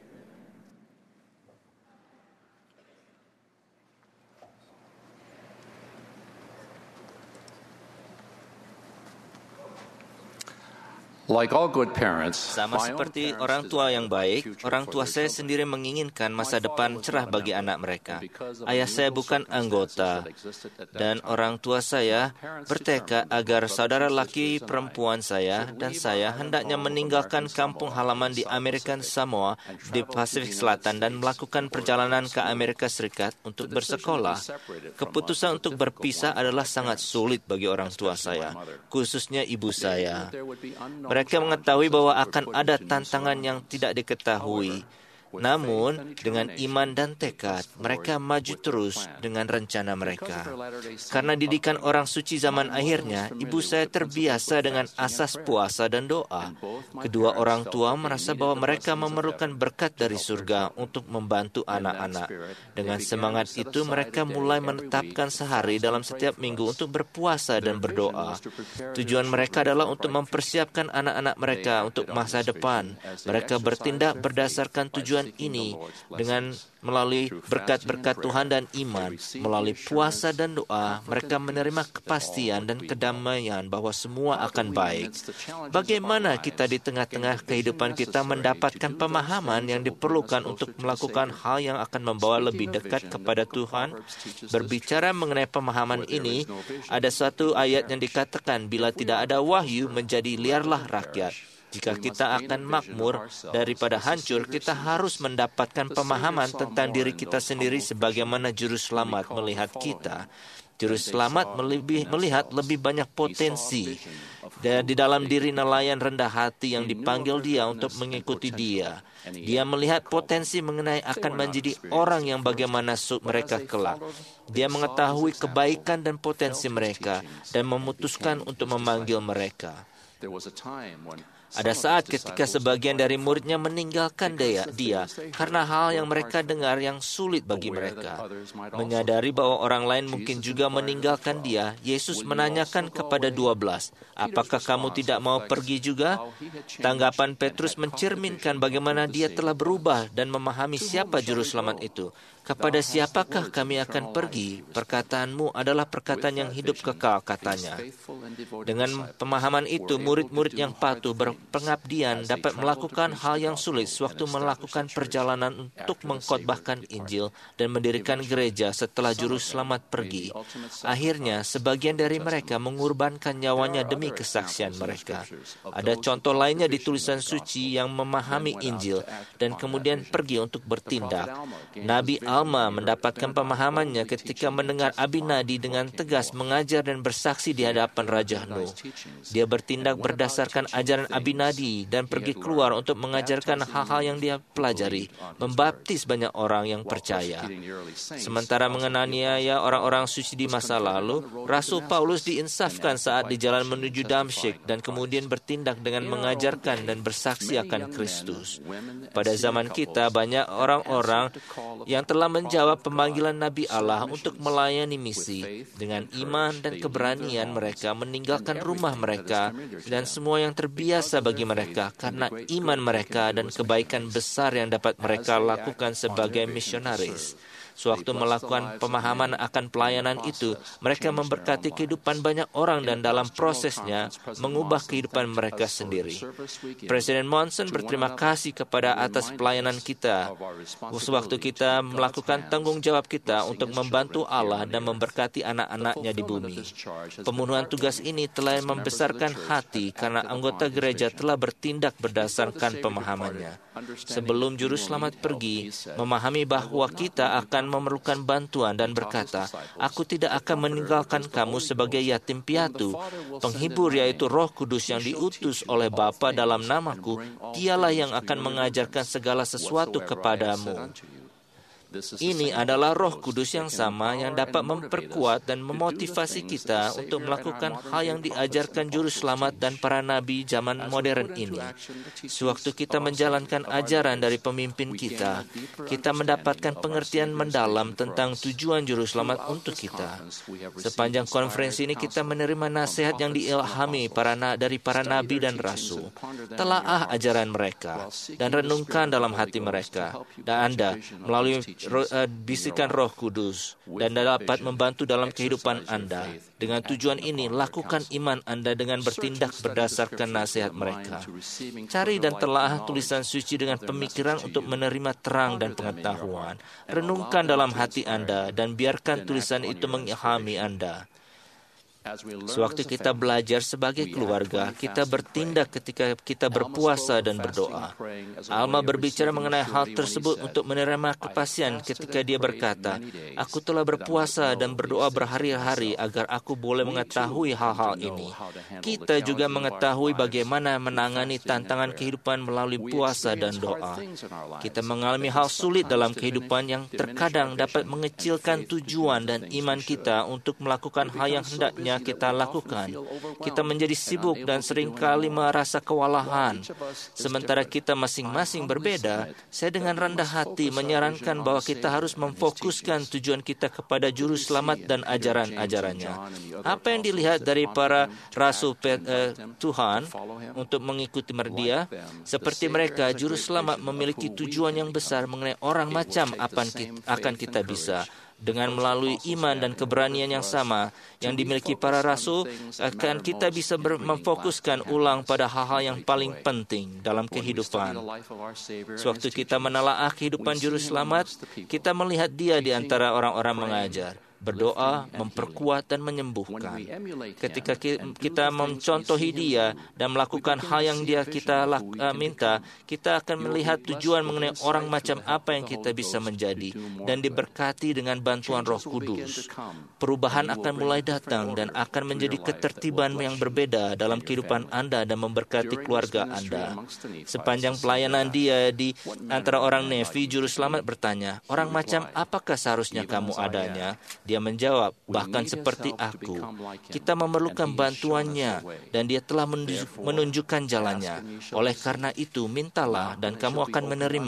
Like all good parents, Sama seperti orang tua yang baik, orang tua saya sendiri menginginkan masa depan cerah bagi anak mereka. Ayah saya bukan anggota, dan orang tua saya bertekad agar saudara laki perempuan saya dan saya hendaknya meninggalkan kampung halaman di Amerika Samoa di Pasifik Selatan dan melakukan perjalanan ke Amerika Serikat untuk bersekolah. Keputusan untuk berpisah adalah sangat sulit bagi orang tua saya, khususnya ibu saya. Mereka mengetahui bahwa akan ada tantangan yang tidak diketahui. Namun, dengan iman dan tekad, mereka maju terus dengan rencana mereka. Karena didikan orang suci zaman akhirnya, ibu saya terbiasa dengan asas puasa dan doa. Kedua orang tua merasa bahwa mereka memerlukan berkat dari surga untuk membantu anak-anak. Dengan semangat itu, mereka mulai menetapkan sehari dalam setiap minggu untuk berpuasa dan berdoa. Tujuan mereka adalah untuk mempersiapkan anak-anak mereka untuk masa depan. Mereka bertindak berdasarkan tujuan ini dengan melalui berkat-berkat Tuhan dan iman. Melalui puasa dan doa, mereka menerima kepastian dan kedamaian bahwa semua akan baik. Bagaimana kita di tengah-tengah kehidupan kita mendapatkan pemahaman yang diperlukan untuk melakukan hal yang akan membawa lebih dekat kepada Tuhan? Berbicara mengenai pemahaman ini, ada suatu ayat yang dikatakan, bila tidak ada wahyu, menjadi liarlah rakyat. Jika kita akan makmur daripada hancur, kita harus mendapatkan pemahaman tentang diri kita sendiri sebagaimana Juru Selamat melihat kita. Juru Selamat melebih, melihat lebih banyak potensi di dalam diri nelayan rendah hati yang dipanggil dia untuk mengikuti dia. Dia melihat potensi mengenai akan menjadi orang yang bagaimana mereka kelak. Dia mengetahui kebaikan dan potensi mereka dan memutuskan untuk memanggil mereka. Ada saat ketika sebagian dari muridnya meninggalkan dia, dia karena hal yang mereka dengar yang sulit bagi mereka. Menyadari bahwa orang lain mungkin juga meninggalkan dia, Yesus menanyakan kepada dua belas, apakah kamu tidak mau pergi juga? Tanggapan Petrus mencerminkan bagaimana dia telah berubah dan memahami siapa Juru Selamat itu. Kepada siapakah kami akan pergi? Perkataanmu adalah perkataan yang hidup kekal, katanya. Dengan pemahaman itu, murid-murid yang patuh berpengabdian dapat melakukan hal yang sulit sewaktu melakukan perjalanan untuk mengkhotbahkan Injil dan mendirikan gereja setelah juru selamat pergi. Akhirnya, sebagian dari mereka mengorbankan nyawanya demi kesaksian mereka. Ada contoh lainnya di tulisan suci yang memahami Injil dan kemudian pergi untuk bertindak. Nabi Alma mendapatkan pemahamannya ketika mendengar Abinadi dengan tegas mengajar dan bersaksi di hadapan Raja Nuh. Dia bertindak berdasarkan ajaran Abinadi dan pergi keluar untuk mengajarkan hal-hal yang dia pelajari, membaptis banyak orang yang percaya. Sementara menganiaya orang-orang suci di masa lalu, Rasul Paulus diinsafkan saat di jalan menuju Damsyik dan kemudian bertindak dengan mengajarkan dan bersaksi akan Kristus. Pada zaman kita, banyak orang-orang yang telah menjawab pemanggilan Nabi Allah untuk melayani misi. Dengan iman dan keberanian mereka meninggalkan rumah mereka dan semua yang terbiasa bagi mereka karena iman mereka dan kebaikan besar yang dapat mereka lakukan sebagai misionaris. Sewaktu melakukan pemahaman akan pelayanan itu, mereka memberkati kehidupan banyak orang dan dalam prosesnya mengubah kehidupan mereka sendiri. Presiden Monson berterima kasih kepada atas pelayanan kita. Sewaktu kita melakukan tanggung jawab kita untuk membantu Allah dan memberkati anak-anaknya di bumi. Pemenuhan tugas ini telah membesarkan hati karena anggota gereja telah bertindak berdasarkan pemahamannya. Sebelum juru selamat pergi, memahami bahwa kita akan memerlukan bantuan dan berkata, "Aku tidak akan meninggalkan kamu sebagai yatim piatu. Penghibur yaitu Roh Kudus yang diutus oleh Bapa dalam namaku, dialah yang akan mengajarkan segala sesuatu kepadamu." Ini adalah Roh Kudus yang sama yang dapat memperkuat dan memotivasi kita untuk melakukan hal yang diajarkan juru selamat dan para nabi zaman modern ini. Sewaktu kita menjalankan ajaran dari pemimpin kita, kita mendapatkan pengertian mendalam tentang tujuan juru selamat untuk kita. Sepanjang konferensi ini kita menerima nasihat yang diilhami para na- dari para nabi dan rasul. Telaah ajaran mereka dan renungkan dalam hati mereka. Dan Anda melalui Ro, uh, bisikan Roh Kudus dan dapat membantu dalam kehidupan Anda. Dengan tujuan ini, lakukan iman Anda dengan bertindak berdasarkan nasihat mereka. Cari dan telaah tulisan suci dengan pemikiran untuk menerima terang dan pengetahuan. Renungkan dalam hati Anda dan biarkan tulisan itu mengilhami Anda. Sewaktu kita belajar sebagai keluarga, kita bertindak ketika kita berpuasa dan berdoa. Alma berbicara mengenai hal tersebut untuk menerima kepastian ketika dia berkata, "Aku telah berpuasa dan berdoa berhari-hari agar aku boleh mengetahui hal-hal ini." Kita juga mengetahui bagaimana menangani tantangan kehidupan melalui puasa dan doa. Kita mengalami hal sulit dalam kehidupan yang terkadang dapat mengecilkan tujuan dan iman kita untuk melakukan hal yang hendaknya kita lakukan. Kita menjadi sibuk dan seringkali merasa kewalahan. Sementara kita masing-masing berbeda, saya dengan rendah hati menyarankan bahwa kita harus memfokuskan tujuan kita kepada juru selamat dan ajaran-ajarannya. Apa yang dilihat dari para rasul uh, Tuhan untuk mengikuti dia, seperti mereka, juru selamat memiliki tujuan yang besar mengenai orang macam apa akan kita bisa. Dengan melalui iman dan keberanian yang sama yang dimiliki para rasul, akan kita bisa ber- memfokuskan ulang pada hal-hal yang paling penting dalam kehidupan. Sewaktu kita menelaah kehidupan juru selamat, kita melihat dia di antara orang-orang mengajar, berdoa, memperkuat dan menyembuhkan. Ketika kita mencontohi dia dan melakukan hal yang dia kita laku, uh, minta, kita akan melihat tujuan mengenai orang macam apa yang kita bisa menjadi dan diberkati dengan bantuan Roh Kudus. Perubahan akan mulai datang dan akan menjadi ketertiban yang berbeda dalam kehidupan Anda dan memberkati keluarga Anda. Sepanjang pelayanan dia di antara orang Nefi, juru selamat bertanya, "Orang macam apakah seharusnya kamu adanya?" Dia menjawab, "Bahkan seperti aku." Kita memerlukan bantuannya dan dia telah menunjukkan jalannya. Oleh karena itu, mintalah dan kamu akan menerima.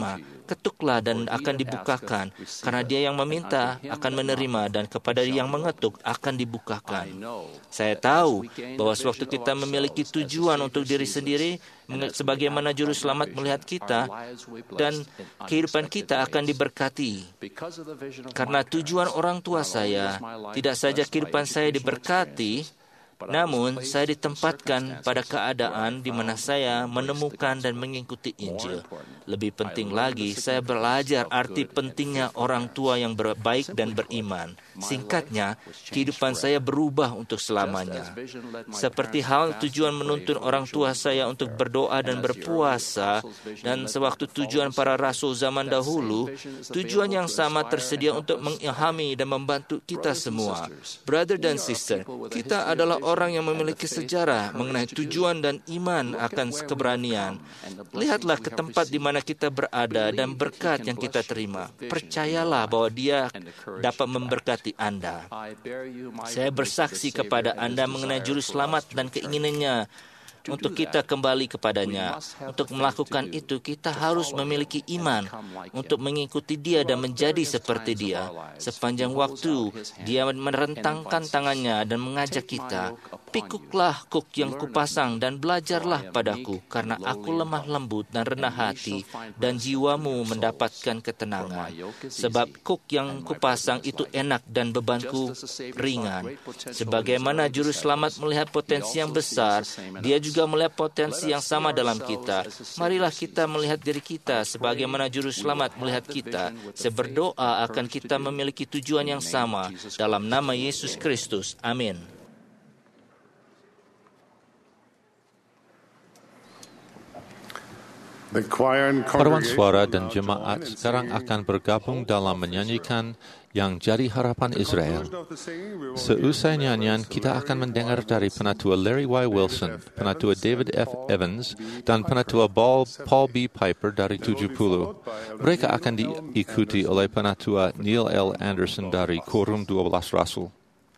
ketuklah dan akan dibukakan. Karena dia yang meminta akan menerima, dan kepada yang mengetuk akan dibukakan. Saya tahu bahwa sewaktu kita memiliki tujuan untuk diri sendiri, sebagaimana Juru Selamat melihat kita, dan kehidupan kita akan diberkati. Karena tujuan orang tua saya, tidak saja kehidupan saya diberkati, namun saya ditempatkan pada keadaan di mana saya menemukan dan mengikuti Injil. Lebih penting lagi, saya belajar arti pentingnya orang tua yang baik dan beriman. Singkatnya, kehidupan saya berubah untuk selamanya. Seperti hal tujuan menuntun orang tua saya untuk berdoa dan berpuasa, dan sewaktu tujuan para rasul zaman dahulu, tujuan yang sama tersedia untuk mengilhami dan membantu kita semua. Brother dan sister, kita adalah orang yang memiliki sejarah mengenai tujuan dan iman akan keberanian. Lihatlah ke tempat di mana kita berada dan berkat yang kita terima. Percayalah bahwa Dia dapat memberkati Anda. Saya bersaksi kepada Anda mengenai Juru Selamat dan keinginannya untuk kita kembali kepadanya. Untuk melakukan itu, kita harus memiliki iman untuk mengikuti Dia dan menjadi seperti Dia. Sepanjang waktu, Dia merentangkan tangannya dan mengajak kita, "Pikuklah kuk yang kupasang dan belajarlah padaku, karena aku lemah lembut dan rendah hati, dan jiwamu mendapatkan ketenangan. Sebab kuk yang kupasang itu enak dan bebanku ringan." Sebagaimana Juru Selamat melihat potensi yang besar, Dia juga melihat potensi yang sama dalam kita. Marilah kita melihat diri kita sebagaimana Juru Selamat melihat kita. Saya berdoa akan kita memiliki tujuan yang sama. Dalam nama Yesus Kristus. Amin. Paduan suara dan jemaat sekarang akan bergabung dalam menyanyikan Yang Jadi Harapan Israel. Seusai nyanyian, kita akan mendengar dari Penatua Larry Y. Wilson, Penatua David F. Evans, dan Penatua Paul B. Piper dari tujuh puluh. Mereka akan diikuti oleh Penatua Neil L. Anderson dari Korum dua belas Rasul.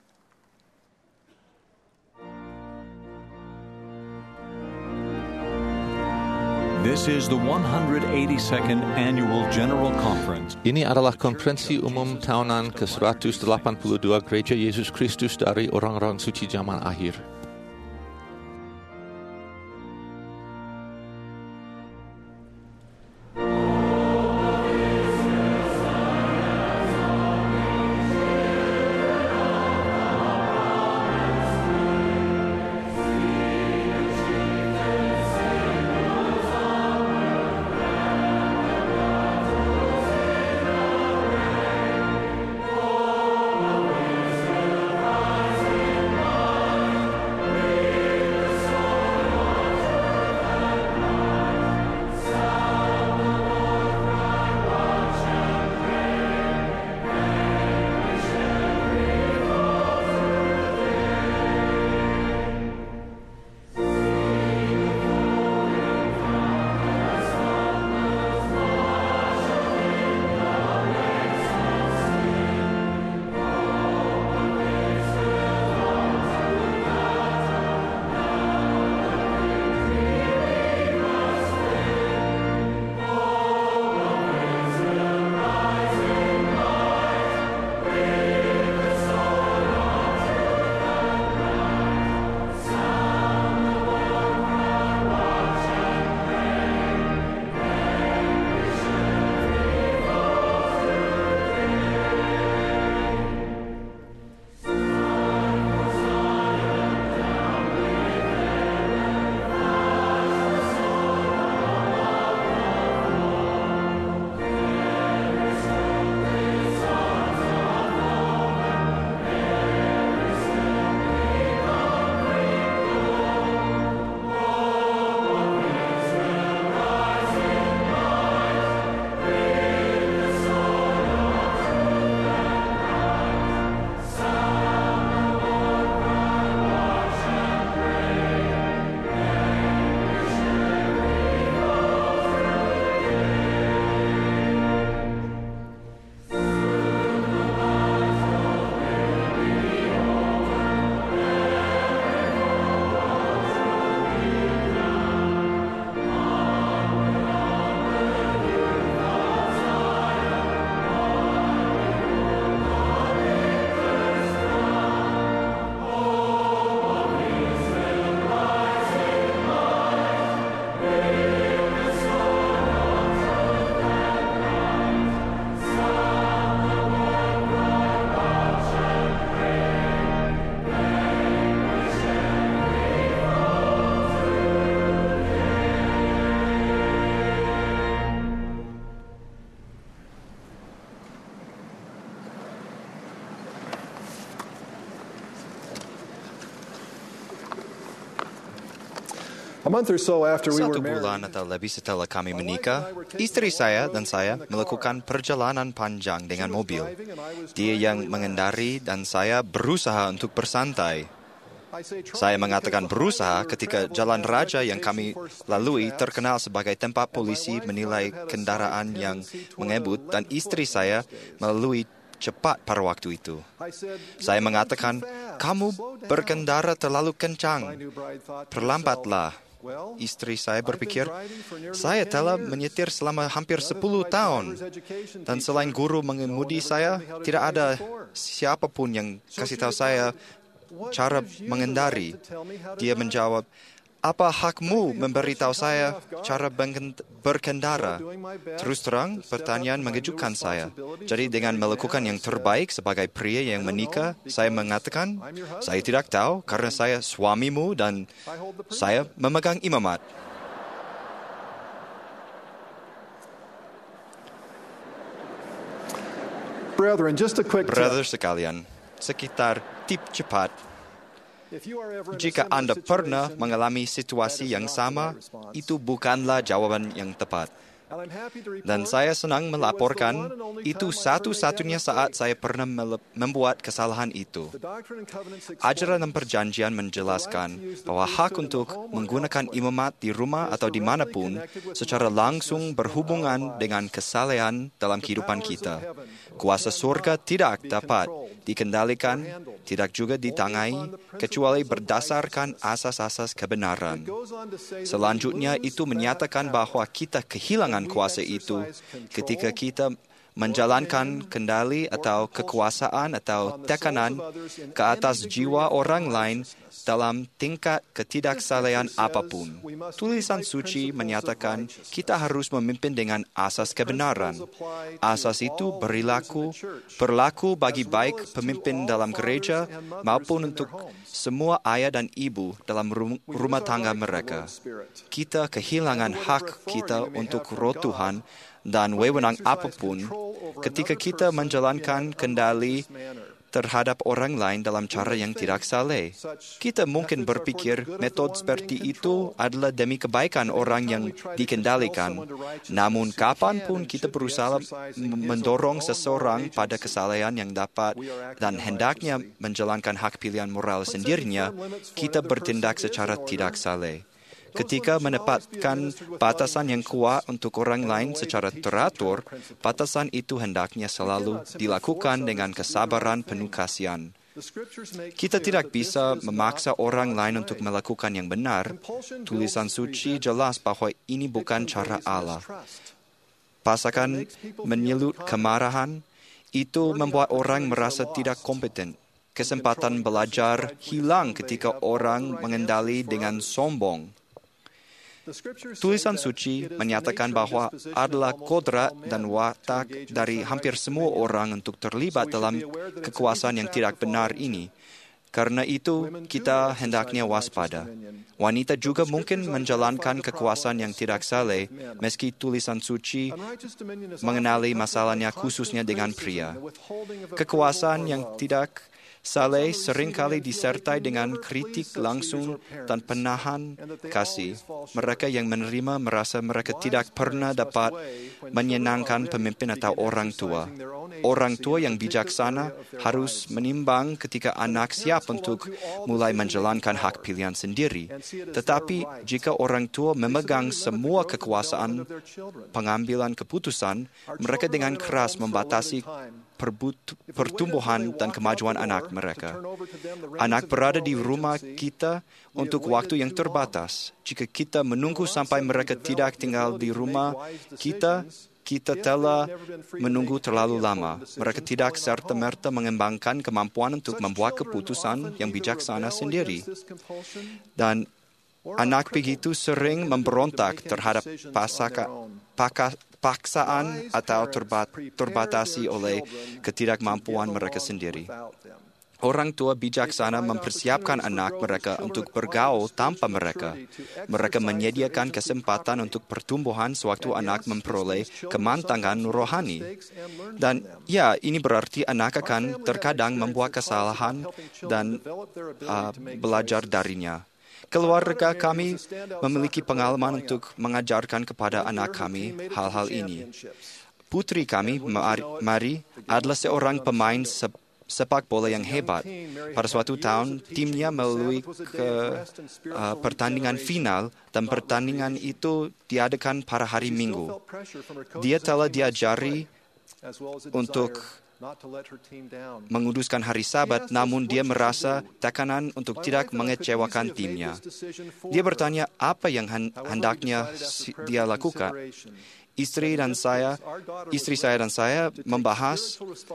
This is the one hundred eighty-second Annual General Conference. Ini adalah konferensi umum tahunan ke seratus delapan puluh dua Gereja Yesus Kristus dari Orang-orang Suci Zaman Akhir. Satu bulan atau lebih setelah kami menikah, istri saya dan saya melakukan perjalanan panjang dengan mobil. Dia yang mengendari dan saya berusaha untuk bersantai. Saya mengatakan berusaha ketika jalan raja yang kami lalui terkenal sebagai tempat polisi menilai kendaraan yang mengebut dan istri saya melalui cepat pada waktu itu. Saya mengatakan, kamu berkendara terlalu kencang, perlambatlah. Istri saya berpikir, saya telah menyetir selama hampir sepuluh tahun. Dan selain guru mengemudi saya, tidak ada siapapun yang kasih tahu saya cara mengendari. Dia menjawab, apa hakmu memberitahu saya cara berkendara? Terus terang, pertanyaan mengejutkan saya. Jadi dengan melakukan yang terbaik sebagai pria yang menikah, saya mengatakan, saya tidak tahu karena saya suamimu dan saya memegang imamat. Brother sekalian, sekitar tip cepat. Jika Anda pernah mengalami situasi yang sama, itu bukanlah jawaban yang tepat. Dan saya senang melaporkan, itu satu-satunya saat saya pernah membuat kesalahan itu. Ajaran dan perjanjian menjelaskan bahwa hak untuk menggunakan imamat di rumah atau dimanapun secara langsung berhubungan dengan kesalahan dalam kehidupan kita. Kuasa surga tidak dapat dikendalikan, tidak juga ditangai, kecuali berdasarkan asas-asas kebenaran. Selanjutnya, itu menyatakan bahwa kita kehilangan kuasa itu ketika kita menjalankan kendali atau kekuasaan atau tekanan ke atas jiwa orang lain dalam tingkat ketidaksalehan apapun. Tulisan suci menyatakan kita harus memimpin dengan asas kebenaran. Asas itu berlaku, berlaku bagi baik pemimpin dalam gereja maupun untuk semua ayah dan ibu dalam rumah tangga mereka. Kita kehilangan hak kita untuk roh Tuhan dan wewenang apapun ketika kita menjalankan kendali terhadap orang lain dalam cara yang tidak saleh. Kita mungkin berpikir metode seperti itu adalah demi kebaikan orang yang dikendalikan. Namun kapanpun kita berusaha mendorong seseorang pada kesalahan yang dapat dan hendaknya menjalankan hak pilihan moral sendirinya, kita bertindak secara tidak saleh. Ketika menempatkan batasan yang kuat untuk orang lain secara teratur, batasan itu hendaknya selalu dilakukan dengan kesabaran penuh kasihan. Kita tidak bisa memaksa orang lain untuk melakukan yang benar. Tulisan suci jelas bahwa ini bukan cara Allah. Pasakan menyelut kemarahan, itu membuat orang merasa tidak kompeten. Kesempatan belajar hilang ketika orang mengendali dengan sombong. Tulisan suci menyatakan bahwa adalah kodrat dan watak dari hampir semua orang untuk terlibat dalam kekuasaan yang tidak benar ini. Karena itu, kita hendaknya waspada. Wanita juga mungkin menjalankan kekuasaan yang tidak saleh, meski tulisan suci mengenali masalahnya khususnya dengan pria. Kekuasaan yang tidak saleh seringkali disertai dengan kritik langsung dan penahan kasih. Mereka yang menerima merasa mereka tidak pernah dapat menyenangkan pemimpin atau orang tua. Orang tua yang bijaksana harus menimbang ketika anak siap untuk mulai menjalankan hak pilihan sendiri. Tetapi jika orang tua memegang semua kekuasaan pengambilan keputusan, mereka dengan keras membatasi pertumbuhan dan kemajuan anak mereka. Anak berada di rumah kita untuk waktu yang terbatas. Jika kita menunggu sampai mereka tidak tinggal di rumah kita, kita telah menunggu terlalu lama. Mereka tidak serta-merta mengembangkan kemampuan untuk membuat keputusan yang bijaksana sendiri. Dan anak begitu sering memberontak terhadap pasaka, paka, paksaan atau terbat, terbatasi oleh ketidakmampuan mereka sendiri. Orang tua bijaksana mempersiapkan anak mereka untuk bergaul tanpa mereka. Mereka menyediakan kesempatan untuk pertumbuhan sewaktu anak memperoleh kemantangan rohani. Dan ya, ini berarti anak akan terkadang membuat kesalahan dan uh, belajar darinya. Keluarga kami memiliki pengalaman untuk mengajarkan kepada anak kami hal-hal ini. Putri kami, Mary, adalah seorang pemain se- sepak bola yang hebat. Pada suatu tahun, timnya melalui ke uh, pertandingan final dan pertandingan itu diadakan pada hari Minggu. Dia telah diajari untuk menguduskan hari Sabat, namun dia merasa tekanan untuk tidak mengecewakan timnya. Dia bertanya apa yang hendaknya dia lakukan. Istri dan saya, istri saya dan saya membahas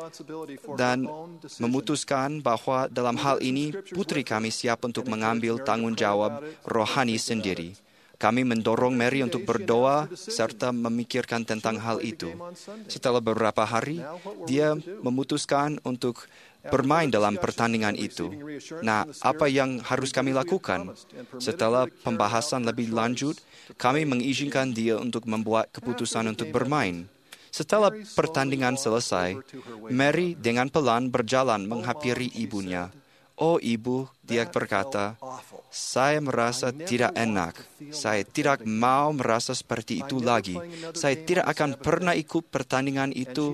dan memutuskan bahwa dalam hal ini putri kami siap untuk mengambil tanggung jawab rohani sendiri. Kami mendorong Mary untuk berdoa serta memikirkan tentang hal itu. Setelah beberapa hari, dia memutuskan untuk bermain dalam pertandingan itu. Nah, apa yang harus kami lakukan? Setelah pembahasan lebih lanjut, kami mengizinkan dia untuk membuat keputusan untuk bermain. Setelah pertandingan selesai, Mary dengan pelan berjalan menghampiri ibunya. Oh ibu, dia berkata, saya merasa tidak enak. Saya tidak mau merasa seperti itu lagi. Saya tidak akan pernah ikut pertandingan itu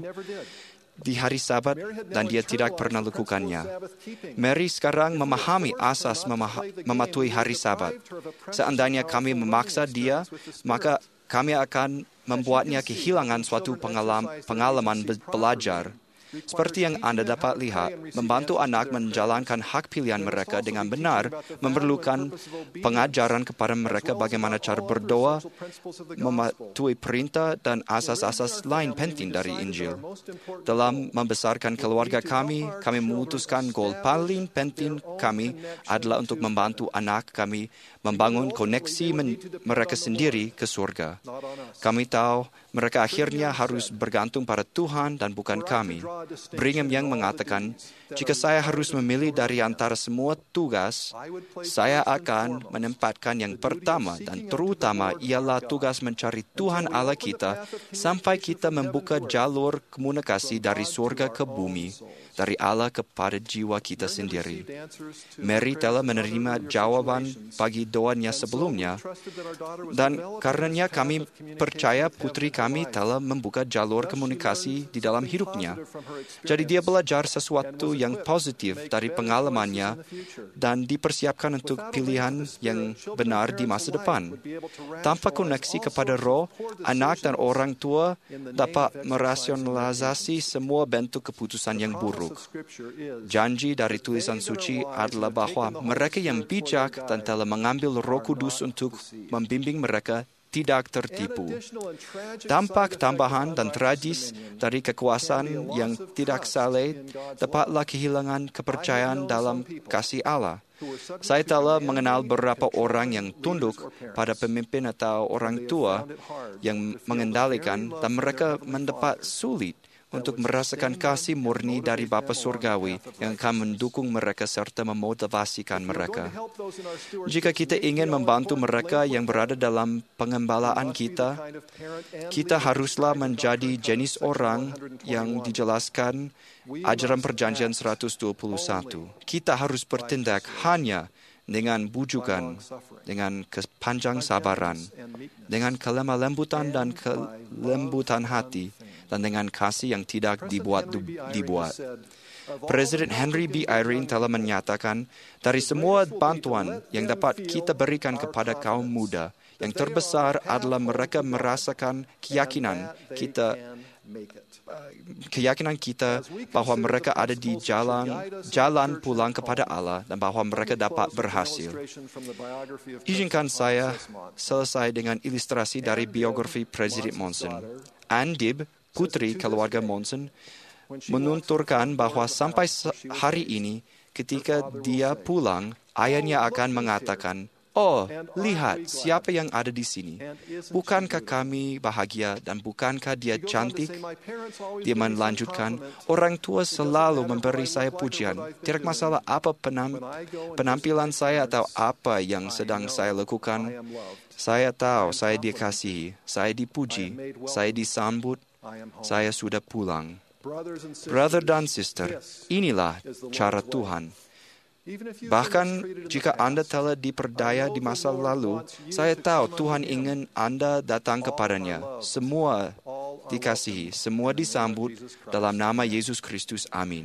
di hari Sabat dan dia tidak pernah lakukannya. Mary sekarang memahami asas memah- mematuhi hari Sabat. Seandainya kami memaksa dia, maka kami akan membuatnya kehilangan suatu pengalaman, pengalaman belajar. Seperti yang Anda dapat lihat, membantu anak menjalankan hak pilihan mereka dengan benar memerlukan pengajaran kepada mereka bagaimana cara berdoa, mematuhi perintah dan asas-asas lain penting dari Injil. Dalam membesarkan keluarga kami, kami memutuskan goal paling penting kami adalah untuk membantu anak kami membangun koneksi men- mereka sendiri ke surga. Kami tahu mereka akhirnya harus bergantung pada Tuhan dan bukan kami. Brigham Young mengatakan, jika saya harus memilih dari antara semua tugas, saya akan menempatkan yang pertama dan terutama ialah tugas mencari Tuhan Allah kita sampai kita membuka jalur komunikasi dari surga ke bumi, dari Allah kepada jiwa kita sendiri. Mary telah menerima jawaban bagi doanya sebelumnya, dan karenanya kami percaya putri kami telah membuka jalur komunikasi di dalam hidupnya. Jadi dia belajar sesuatu yang positif dari pengalamannya dan dipersiapkan untuk pilihan yang benar di masa depan. Tanpa koneksi kepada roh, anak dan orang tua dapat merasionalisasi semua bentuk keputusan yang buruk. Janji dari tulisan suci adalah bahwa mereka yang bijak dan telah mengambil Roh Kudus untuk membimbing mereka tidak tertipu. Dampak tambahan dan tragis dari kekuasaan yang tidak saleh dapatlah kehilangan kepercayaan dalam kasih Allah. Saya telah mengenal beberapa orang yang tunduk pada pemimpin atau orang tua yang mengendalikan dan mereka mendapat sulit untuk merasakan kasih murni dari Bapa Surgawi yang akan mendukung mereka serta memotivasikan mereka. Jika kita ingin membantu mereka yang berada dalam pengembalaan kita, kita haruslah menjadi jenis orang yang dijelaskan ajaran Perjanjian seratus dua puluh satu. Kita harus bertindak hanya dengan bujukan, dengan kepanjang sabaran, dengan kelemah lembutan dan kelembutan hati, dan dengan kasih yang tidak dibuat-dibuat. Presiden Henry B. Eyring telah menyatakan, dari semua bantuan yang dapat kita berikan kepada kaum muda, yang terbesar adalah mereka merasakan keyakinan kita keyakinan kita bahwa mereka ada di jalan jalan pulang kepada Allah dan bahwa mereka dapat berhasil. Izinkan saya selesai dengan ilustrasi dari biografi Presiden Monson. Ann Dibb, putri keluarga Monson, menunturkan bahwa sampai hari ini ketika dia pulang, ayahnya akan mengatakan, "Oh, lihat siapa yang ada di sini. Bukankah kami bahagia dan bukankah dia cantik?" Dia melanjutkan, "Orang tua selalu memberi saya pujian. Tidak masalah apa penam, penampilan saya atau apa yang sedang saya lakukan. Saya tahu saya dikasihi, saya dipuji, saya disambut, saya sudah pulang." Brother dan sister, inilah cara Tuhan. Bahkan jika Anda telah diperdaya di masa lalu, saya tahu Tuhan ingin Anda datang kepadanya. Semua dikasihi, semua disambut dalam nama Yesus Kristus. Amin.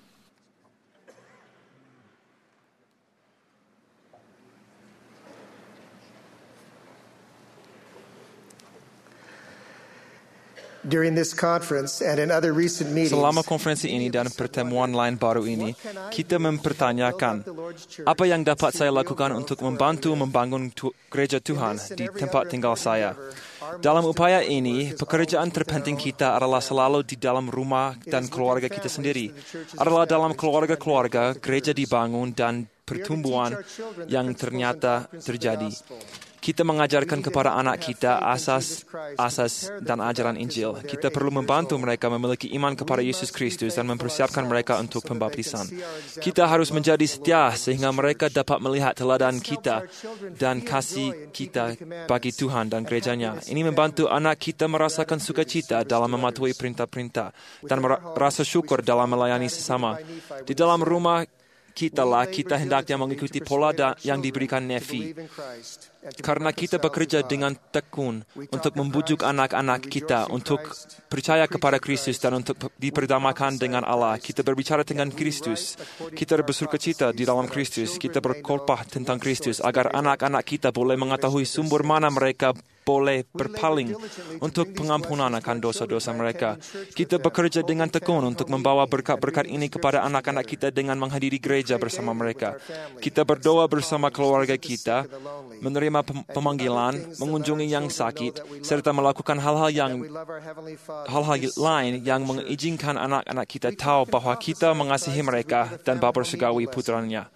Selama konferensi ini dan pertemuan lain baru ini, kita mempertanyakan, apa yang dapat saya lakukan untuk membantu membangun tu- gereja Tuhan di tempat tinggal saya? Dalam upaya ini, pekerjaan terpenting kita adalah selalu di dalam rumah dan keluarga kita sendiri. Adalah dalam keluarga-keluarga, gereja dibangun dan pertumbuhan yang ternyata terjadi. Kita mengajarkan kepada anak kita asas-asas dan ajaran Injil. Kita perlu membantu mereka memiliki iman kepada Yesus Kristus dan mempersiapkan mereka untuk pembaptisan. Kita harus menjadi setia sehingga mereka dapat melihat teladan kita dan kasih kita bagi Tuhan dan gerejanya. Ini membantu anak kita merasakan sukacita dalam mematuhi perintah-perintah dan merasa syukur dalam melayani sesama. Di dalam rumah kita lah kita hendaknya mengikuti pola yang diberikan Nefi. Karena kita bekerja dengan tekun untuk membujuk anak-anak kita untuk percaya kepada Kristus dan untuk diperdamakan dengan Allah. Kita berbicara dengan Kristus. Kita bersukacita di dalam Kristus. Kita berkhotbah tentang Kristus agar anak-anak kita boleh mengetahui sumber mana mereka boleh berpaling untuk pengampunan akan dosa-dosa mereka. Kita bekerja dengan tekun untuk membawa berkat-berkat ini kepada anak-anak kita dengan menghadiri gereja bersama mereka. Kita berdoa bersama keluarga kita, menerima pemanggilan, mengunjungi yang sakit, serta melakukan hal-hal yang hal-hal lain yang mengizinkan anak-anak kita tahu bahwa kita mengasihi mereka dan Bapa Surgawi putranya.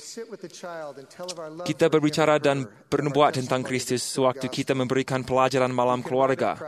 Kita berbicara dan bernubuat tentang Kristus sewaktu kita memberikan pelajaran malam keluarga.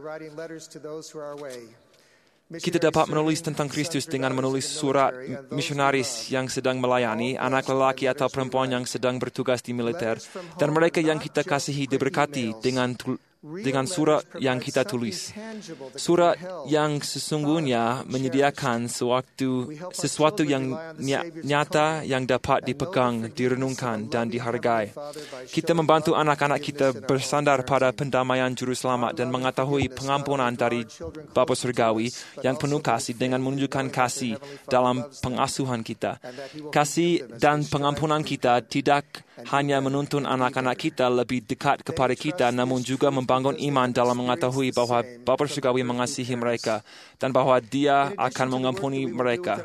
Kita dapat menulis tentang Kristus dengan menulis surat misionaris yang sedang melayani, anak lelaki atau perempuan yang sedang bertugas di militer, dan mereka yang kita kasihi diberkati dengan dengan surat yang kita tulis. Surat yang sesungguhnya menyediakan sesuatu, sesuatu yang nyata yang dapat dipegang, direnungkan, dan dihargai. Kita membantu anak-anak kita bersandar pada pendamaian Juru Selamat dan mengetahui pengampunan dari Bapa Surgawi yang penuh kasih dengan menunjukkan kasih dalam pengasuhan kita. Kasih dan pengampunan kita tidak hanya menuntun anak-anak kita lebih dekat kepada kita, namun juga membangun iman dalam mengetahui bahwa Bapa Surgawi mengasihi mereka dan bahwa Dia akan mengampuni mereka.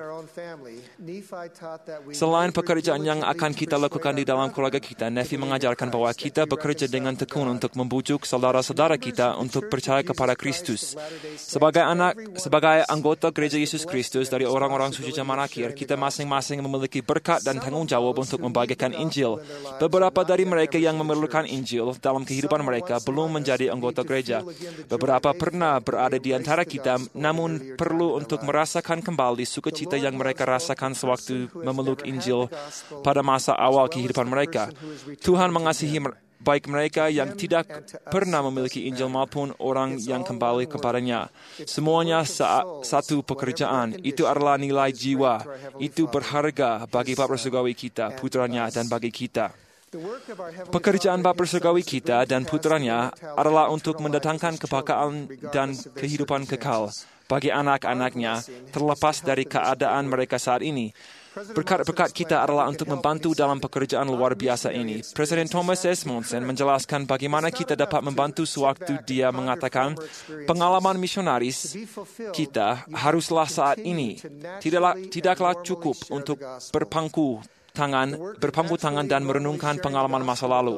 Selain pekerjaan yang akan kita lakukan di dalam keluarga kita, Nefi mengajarkan bahwa kita bekerja dengan tekun untuk membujuk saudara-saudara kita untuk percaya kepada Kristus. Sebagai anak, sebagai anggota Gereja Yesus Kristus dari orang-orang suci zaman akhir, kita masing-masing memiliki berkat dan tanggung jawab untuk membagikan Injil. Beberapa dari mereka yang memerlukan Injil dalam kehidupan mereka belum menjadi anggota gereja. Beberapa pernah berada di antara kita, namun perlu untuk merasakan kembali sukacita yang mereka rasakan sewaktu memeluk Injil pada masa awal kehidupan mereka. Tuhan mengasihi baik mereka yang tidak pernah memiliki Injil maupun orang yang kembali kepadanya. Semuanya sa- satu pekerjaan. Itu adalah nilai jiwa. Itu berharga bagi Bapa Surgawi kita, putranya, dan bagi kita. Pekerjaan Bapa Surgawi kita dan putranya adalah untuk mendatangkan kebahagiaan dan kehidupan kekal bagi anak-anaknya terlepas dari keadaan mereka saat ini. Berkat-berkat kita adalah untuk membantu dalam pekerjaan luar biasa ini. Presiden Thomas S. Monson menjelaskan bagaimana kita dapat membantu sewaktu dia mengatakan, pengalaman misionaris kita haruslah saat ini. Tidaklah, tidaklah cukup untuk berpangku tangan, berpangku tangan dan merenungkan pengalaman masa lalu.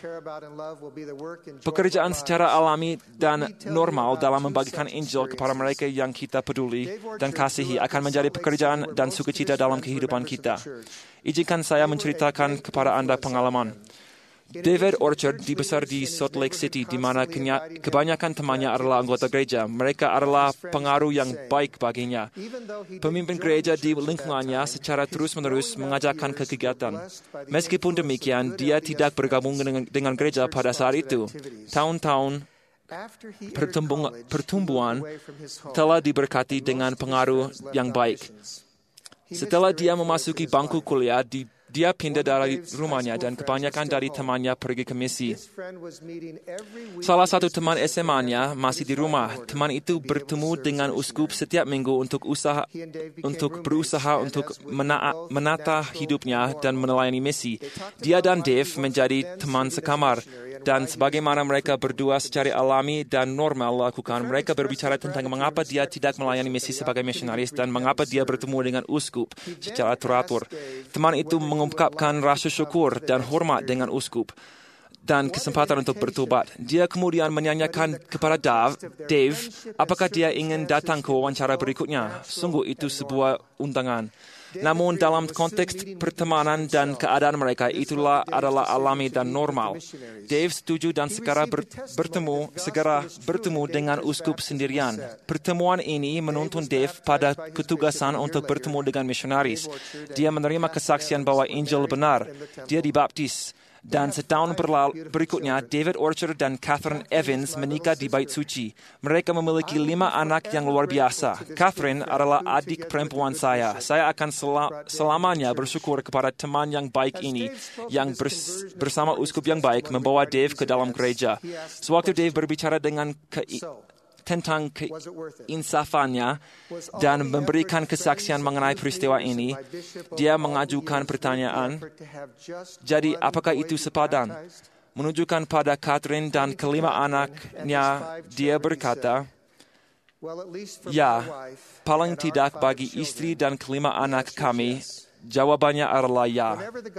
Pekerjaan secara alami dan normal dalam membagikan Injil kepada mereka yang kita peduli dan kasihi akan menjadi pekerjaan dan sukacita dalam kehidupan kita. Izinkan saya menceritakan kepada Anda pengalaman. David Orchard dibesar di Salt Lake City, di mana kebanyakan temannya adalah anggota gereja. Mereka adalah pengaruh yang baik baginya. Pemimpin gereja di lingkungannya secara terus-menerus mengajakkan ke kegiatan. Meskipun demikian, dia tidak bergabung dengan, dengan gereja pada saat itu. Tahun-tahun pertumbuhan telah diberkati dengan pengaruh yang baik. Setelah dia memasuki bangku kuliah, di, dia pindah dari rumahnya dan kebanyakan dari temannya pergi ke misi. Salah satu teman S M A-nya masih di rumah. Teman itu bertemu dengan uskup setiap minggu untuk usaha untuk berusaha untuk mena- menata hidupnya dan melayani misi. Dia dan Dave menjadi teman sekamar. Dan sebagaimana mereka berdua secara alami dan normal lakukan, mereka berbicara tentang mengapa dia tidak melayani misi sebagai misionaris dan mengapa dia bertemu dengan uskup secara teratur. Teman itu mengungkapkan rasa syukur dan hormat dengan uskup dan kesempatan untuk bertobat. Dia kemudian menanyakan kepada Dave, apakah dia ingin datang ke wawancara berikutnya. Sungguh itu sebuah undangan. Namun dalam konteks pertemanan dan keadaan mereka, itulah adalah alami dan normal. Dave setuju dan segera ber, bertemu, segera bertemu dengan uskup sendirian. Pertemuan ini menuntun Dave pada ketugasan untuk bertemu dengan misionaris. Dia menerima kesaksian bahwa Injil benar. Dia dibaptis. Dan setahun berlalu, berikutnya, David Orchard dan Catherine Evans menikah di Bait Suci. Mereka memiliki lima anak yang luar biasa. Catherine adalah adik perempuan saya. Saya akan sel- selamanya bersyukur kepada teman yang baik ini, yang bers- bersama uskup yang baik membawa Dave ke dalam gereja. Sewaktu Dave berbicara dengan ke- tentang keinsafannya dan memberikan kesaksian mengenai peristiwa ini, dia mengajukan pertanyaan, jadi apakah itu sepadan? Menunjukkan pada Catherine dan kelima anaknya, dia berkata, ya, paling tidak bagi istri dan kelima anak kami, jawabannya adalah ya.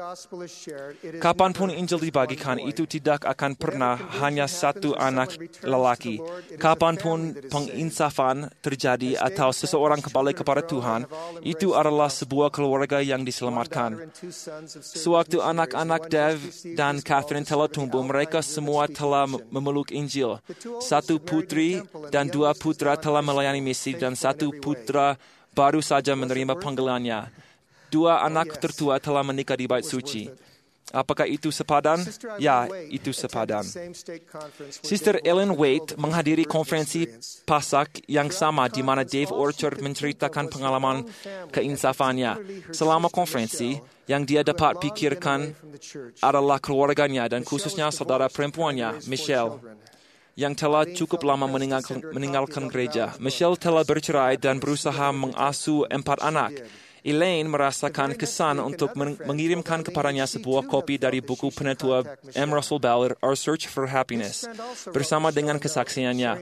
Kapanpun Injil dibagikan, itu tidak akan pernah hanya satu anak lelaki. Kapanpun penginsafan terjadi atau seseorang kembali kepada Tuhan, itu adalah sebuah keluarga yang diselamatkan. Sewaktu anak-anak Dave dan Catherine telah tumbuh, mereka semua telah memeluk Injil. Satu putri dan dua putra telah melayani misi dan satu putra baru saja menerima panggilannya. Dua anak tertua telah menikah di Bait Suci. Apakah itu sepadan? Ya, itu sepadan. Sister Ellen White menghadiri konferensi Pasak yang sama di mana Dave Orchard menceritakan pengalaman keinsafannya. Selama konferensi, yang dia dapat pikirkan adalah keluarganya dan khususnya saudara perempuannya, Michelle, yang telah cukup lama meninggalkan, meninggalkan gereja. Michelle telah bercerai dan berusaha mengasuh empat anak. Elaine merasakan kesan untuk mengirimkan kepadanya sebuah kopi dari buku penetua M. Russell Ballard, Our Search for Happiness, bersama dengan kesaksiannya.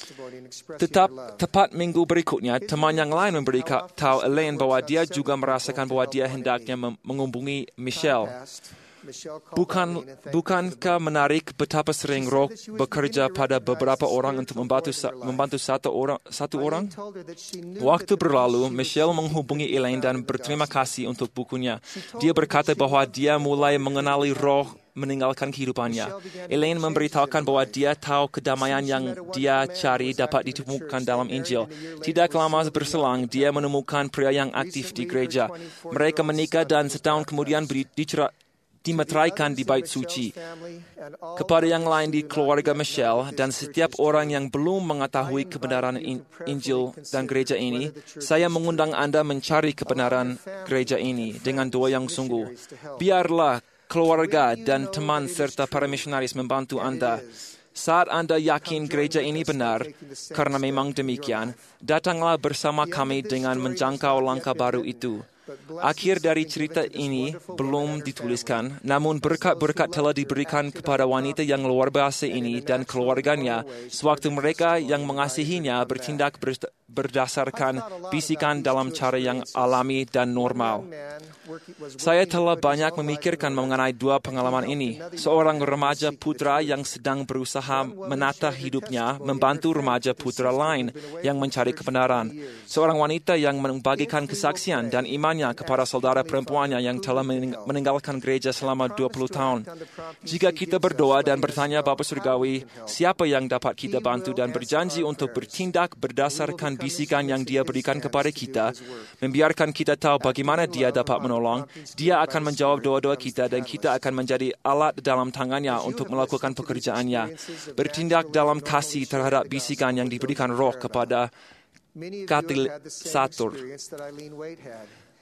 Tetap tepat minggu berikutnya, teman yang lain memberitahu Elaine bahwa dia juga merasakan bahwa dia hendaknya menghubungi Michelle. Bukan, bukankah menarik betapa sering Roh bekerja pada beberapa orang untuk membantu, membantu satu orang? Satu orang? Waktu berlalu, Michelle menghubungi Elaine dan berterima kasih untuk bukunya. Dia berkata bahwa dia mulai mengenali Roh meninggalkan kehidupannya. Elaine memberitahukan bahwa dia tahu kedamaian yang dia cari dapat ditemukan dalam Injil. Tidak lama berselang, dia menemukan pria yang aktif di gereja. Mereka menikah dan setahun kemudian dicerai dimeteraikan di Bait Suci. Kepada yang lain di keluarga Michelle dan setiap orang yang belum mengetahui kebenaran Injil dan gereja ini, saya mengundang Anda mencari kebenaran gereja ini dengan doa yang sungguh. Biarlah keluarga dan teman serta para misionaris membantu Anda. Saat Anda yakin gereja ini benar, karena memang demikian, datanglah bersama kami dengan menjangkau langkah baru itu. Akhir dari cerita ini belum dituliskan, namun berkat-berkat telah diberikan kepada wanita yang luar biasa ini dan keluarganya sewaktu mereka yang mengasihinya bertindak berdasarkan bisikan dalam cara yang alami dan normal. Saya telah banyak memikirkan mengenai dua pengalaman ini. Seorang remaja putra yang sedang berusaha menata hidupnya membantu remaja putra lain yang mencari kebenaran. Seorang wanita yang membagikan kesaksian dan imannya kepada saudara perempuannya yang telah meninggalkan gereja selama dua puluh tahun. Jika kita berdoa dan bertanya Bapa Surgawi, siapa yang dapat kita bantu dan berjanji untuk bertindak berdasarkan bisikan yang Dia berikan kepada kita, membiarkan kita tahu bagaimana Dia dapat menolong, Dia akan menjawab doa-doa kita dan kita akan menjadi alat dalam tangannya untuk melakukan pekerjaannya. Bertindak dalam kasih terhadap bisikan yang diberikan Roh kepada katalisator.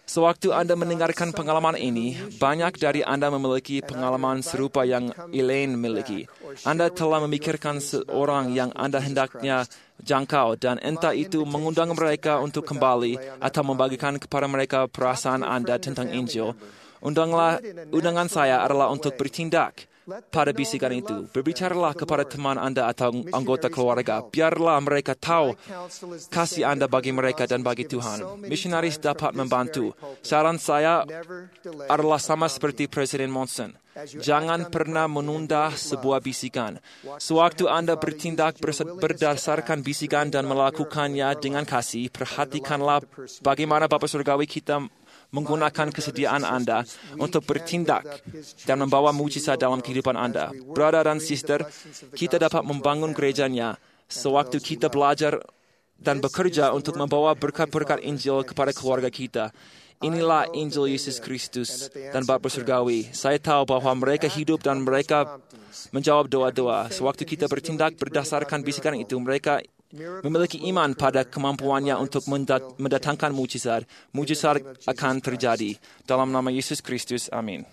Sewaktu Anda mendengarkan pengalaman ini, banyak dari Anda memiliki pengalaman serupa yang Elaine miliki. Anda telah memikirkan seorang yang Anda hendaknya jangkau dan entah itu mengundang mereka untuk kembali atau membagikan kepada mereka perasaan Anda tentang Injil. Undanglah, undangan saya adalah untuk bertindak pada bisikan itu. Berbicaralah kepada teman Anda atau anggota keluarga. Biarlah mereka tahu kasih Anda bagi mereka dan bagi Tuhan. Misionaris dapat membantu. Saran saya adalah sama seperti Presiden Monson. Jangan pernah menunda sebuah bisikan. Sewaktu Anda bertindak berdasarkan bisikan dan melakukannya dengan kasih, perhatikanlah bagaimana Bapa Surgawi kita menggunakan kesediaan Anda untuk bertindak dan membawa mujizat dalam kehidupan Anda. Brother dan sister, kita dapat membangun gerejanya sewaktu kita belajar dan bekerja untuk membawa berkat-berkat Injil kepada keluarga kita. Inilah Injil Yesus Kristus dan Bapa Surgawi. Saya tahu bahwa mereka hidup dan mereka menjawab doa-doa. Sewaktu kita bertindak berdasarkan bisikan itu, mereka memiliki iman pada kemampuannya untuk mendatangkan mujizat. Mujizat akan terjadi. Dalam nama Yesus Kristus, amin.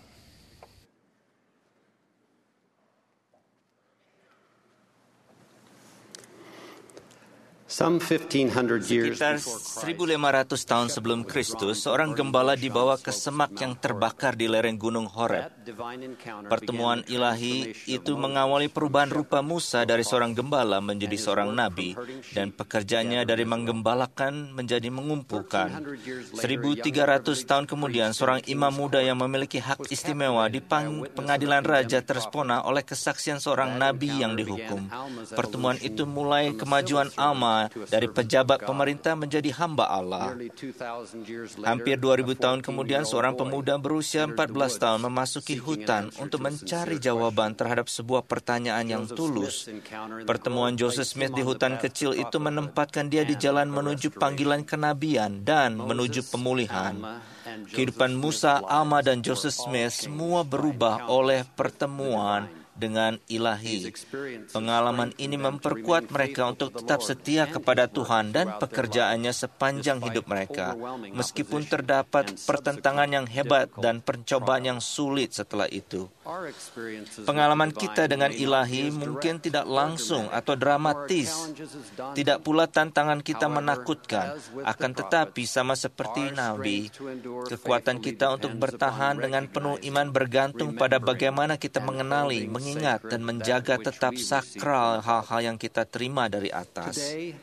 Sekitar seribu lima ratus tahun sebelum Kristus, seorang gembala dibawa ke semak yang terbakar di lereng Gunung Horeb. Pertemuan ilahi itu mengawali perubahan rupa Musa dari seorang gembala menjadi seorang nabi, dan pekerjaannya dari menggembalakan menjadi mengumpulkan. seribu tiga ratus tahun kemudian, seorang imam muda yang memiliki hak istimewa di pengadilan raja terpesona oleh kesaksian seorang nabi yang dihukum. Pertemuan itu mulai kemajuan Alma dari pejabat pemerintah menjadi hamba Allah. Hampir dua ribu tahun kemudian, seorang pemuda berusia empat belas tahun memasuki hutan untuk mencari jawaban terhadap sebuah pertanyaan yang tulus. Pertemuan Joseph Smith di hutan kecil itu menempatkan dia di jalan menuju panggilan kenabian dan menuju pemulihan. Kehidupan Musa, Alma, dan Joseph Smith semua berubah oleh pertemuan dengan ilahi. Pengalaman ini memperkuat mereka untuk tetap setia kepada Tuhan dan pekerjaannya sepanjang hidup mereka, meskipun terdapat pertentangan yang hebat dan pencobaan yang sulit setelah itu. Pengalaman kita dengan ilahi mungkin tidak langsung atau dramatis, tidak pula tantangan kita menakutkan, akan tetapi sama seperti Nabi, kekuatan kita untuk bertahan dengan penuh iman bergantung pada bagaimana kita mengenali, mengingat dan menjaga tetap sakral hal-hal yang kita terima dari atas.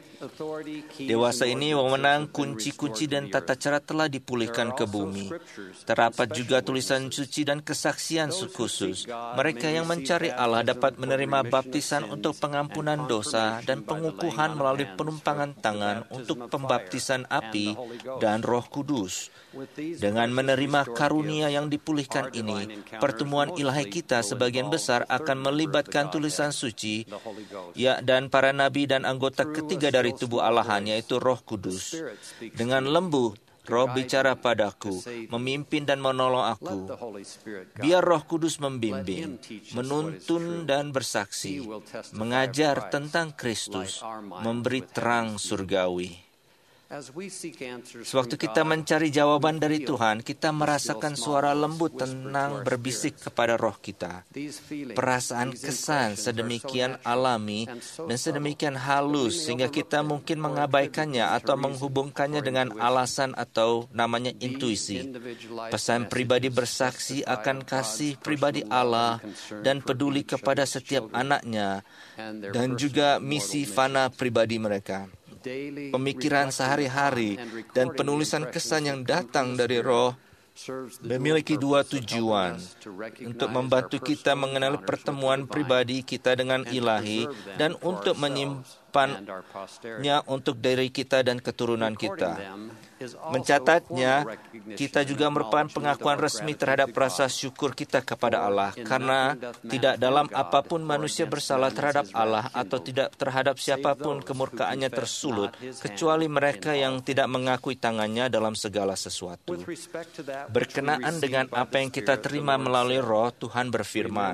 Dewasa ini wewenang, kunci-kunci dan tata cara telah dipulihkan ke bumi. Terdapat juga tulisan suci dan kesaksian khusus. Mereka yang mencari Allah dapat menerima baptisan untuk pengampunan dosa dan pengukuhan melalui penumpangan tangan untuk pembaptisan api dan Roh Kudus. Dengan menerima karunia yang dipulihkan ini, pertemuan ilahi kita sebagian besar akan melibatkan tulisan suci, ya, dan para nabi dan anggota ketiga dari tubuh Allahan, yaitu Roh Kudus. Dengan lembut, Roh bicara padaku, memimpin dan menolong aku. Biar Roh Kudus membimbing, menuntun dan bersaksi, mengajar tentang Kristus, memberi terang surgawi. Sewaktu kita mencari jawaban dari Tuhan, kita merasakan suara lembut tenang berbisik kepada roh kita. Perasaan kesan sedemikian alami dan sedemikian halus sehingga kita mungkin mengabaikannya atau menghubungkannya dengan alasan atau namanya intuisi. Pesan pribadi bersaksi akan kasih pribadi Allah dan peduli kepada setiap anaknya dan juga misi fana pribadi mereka. Pemikiran sehari-hari dan penulisan kesan yang datang dari Roh memiliki dua tujuan: untuk membantu kita mengenal pertemuan pribadi kita dengan Ilahi dan untuk menyimpannya untuk diri kita dan keturunan kita. Mencatatnya, kita juga merupakan pengakuan resmi terhadap rasa syukur kita kepada Allah, karena tidak dalam apapun manusia bersalah terhadap Allah atau tidak terhadap siapapun kemurkaannya tersulut, kecuali mereka yang tidak mengakui tangannya dalam segala sesuatu. Berkenaan dengan apa yang kita terima melalui Roh, Tuhan berfirman,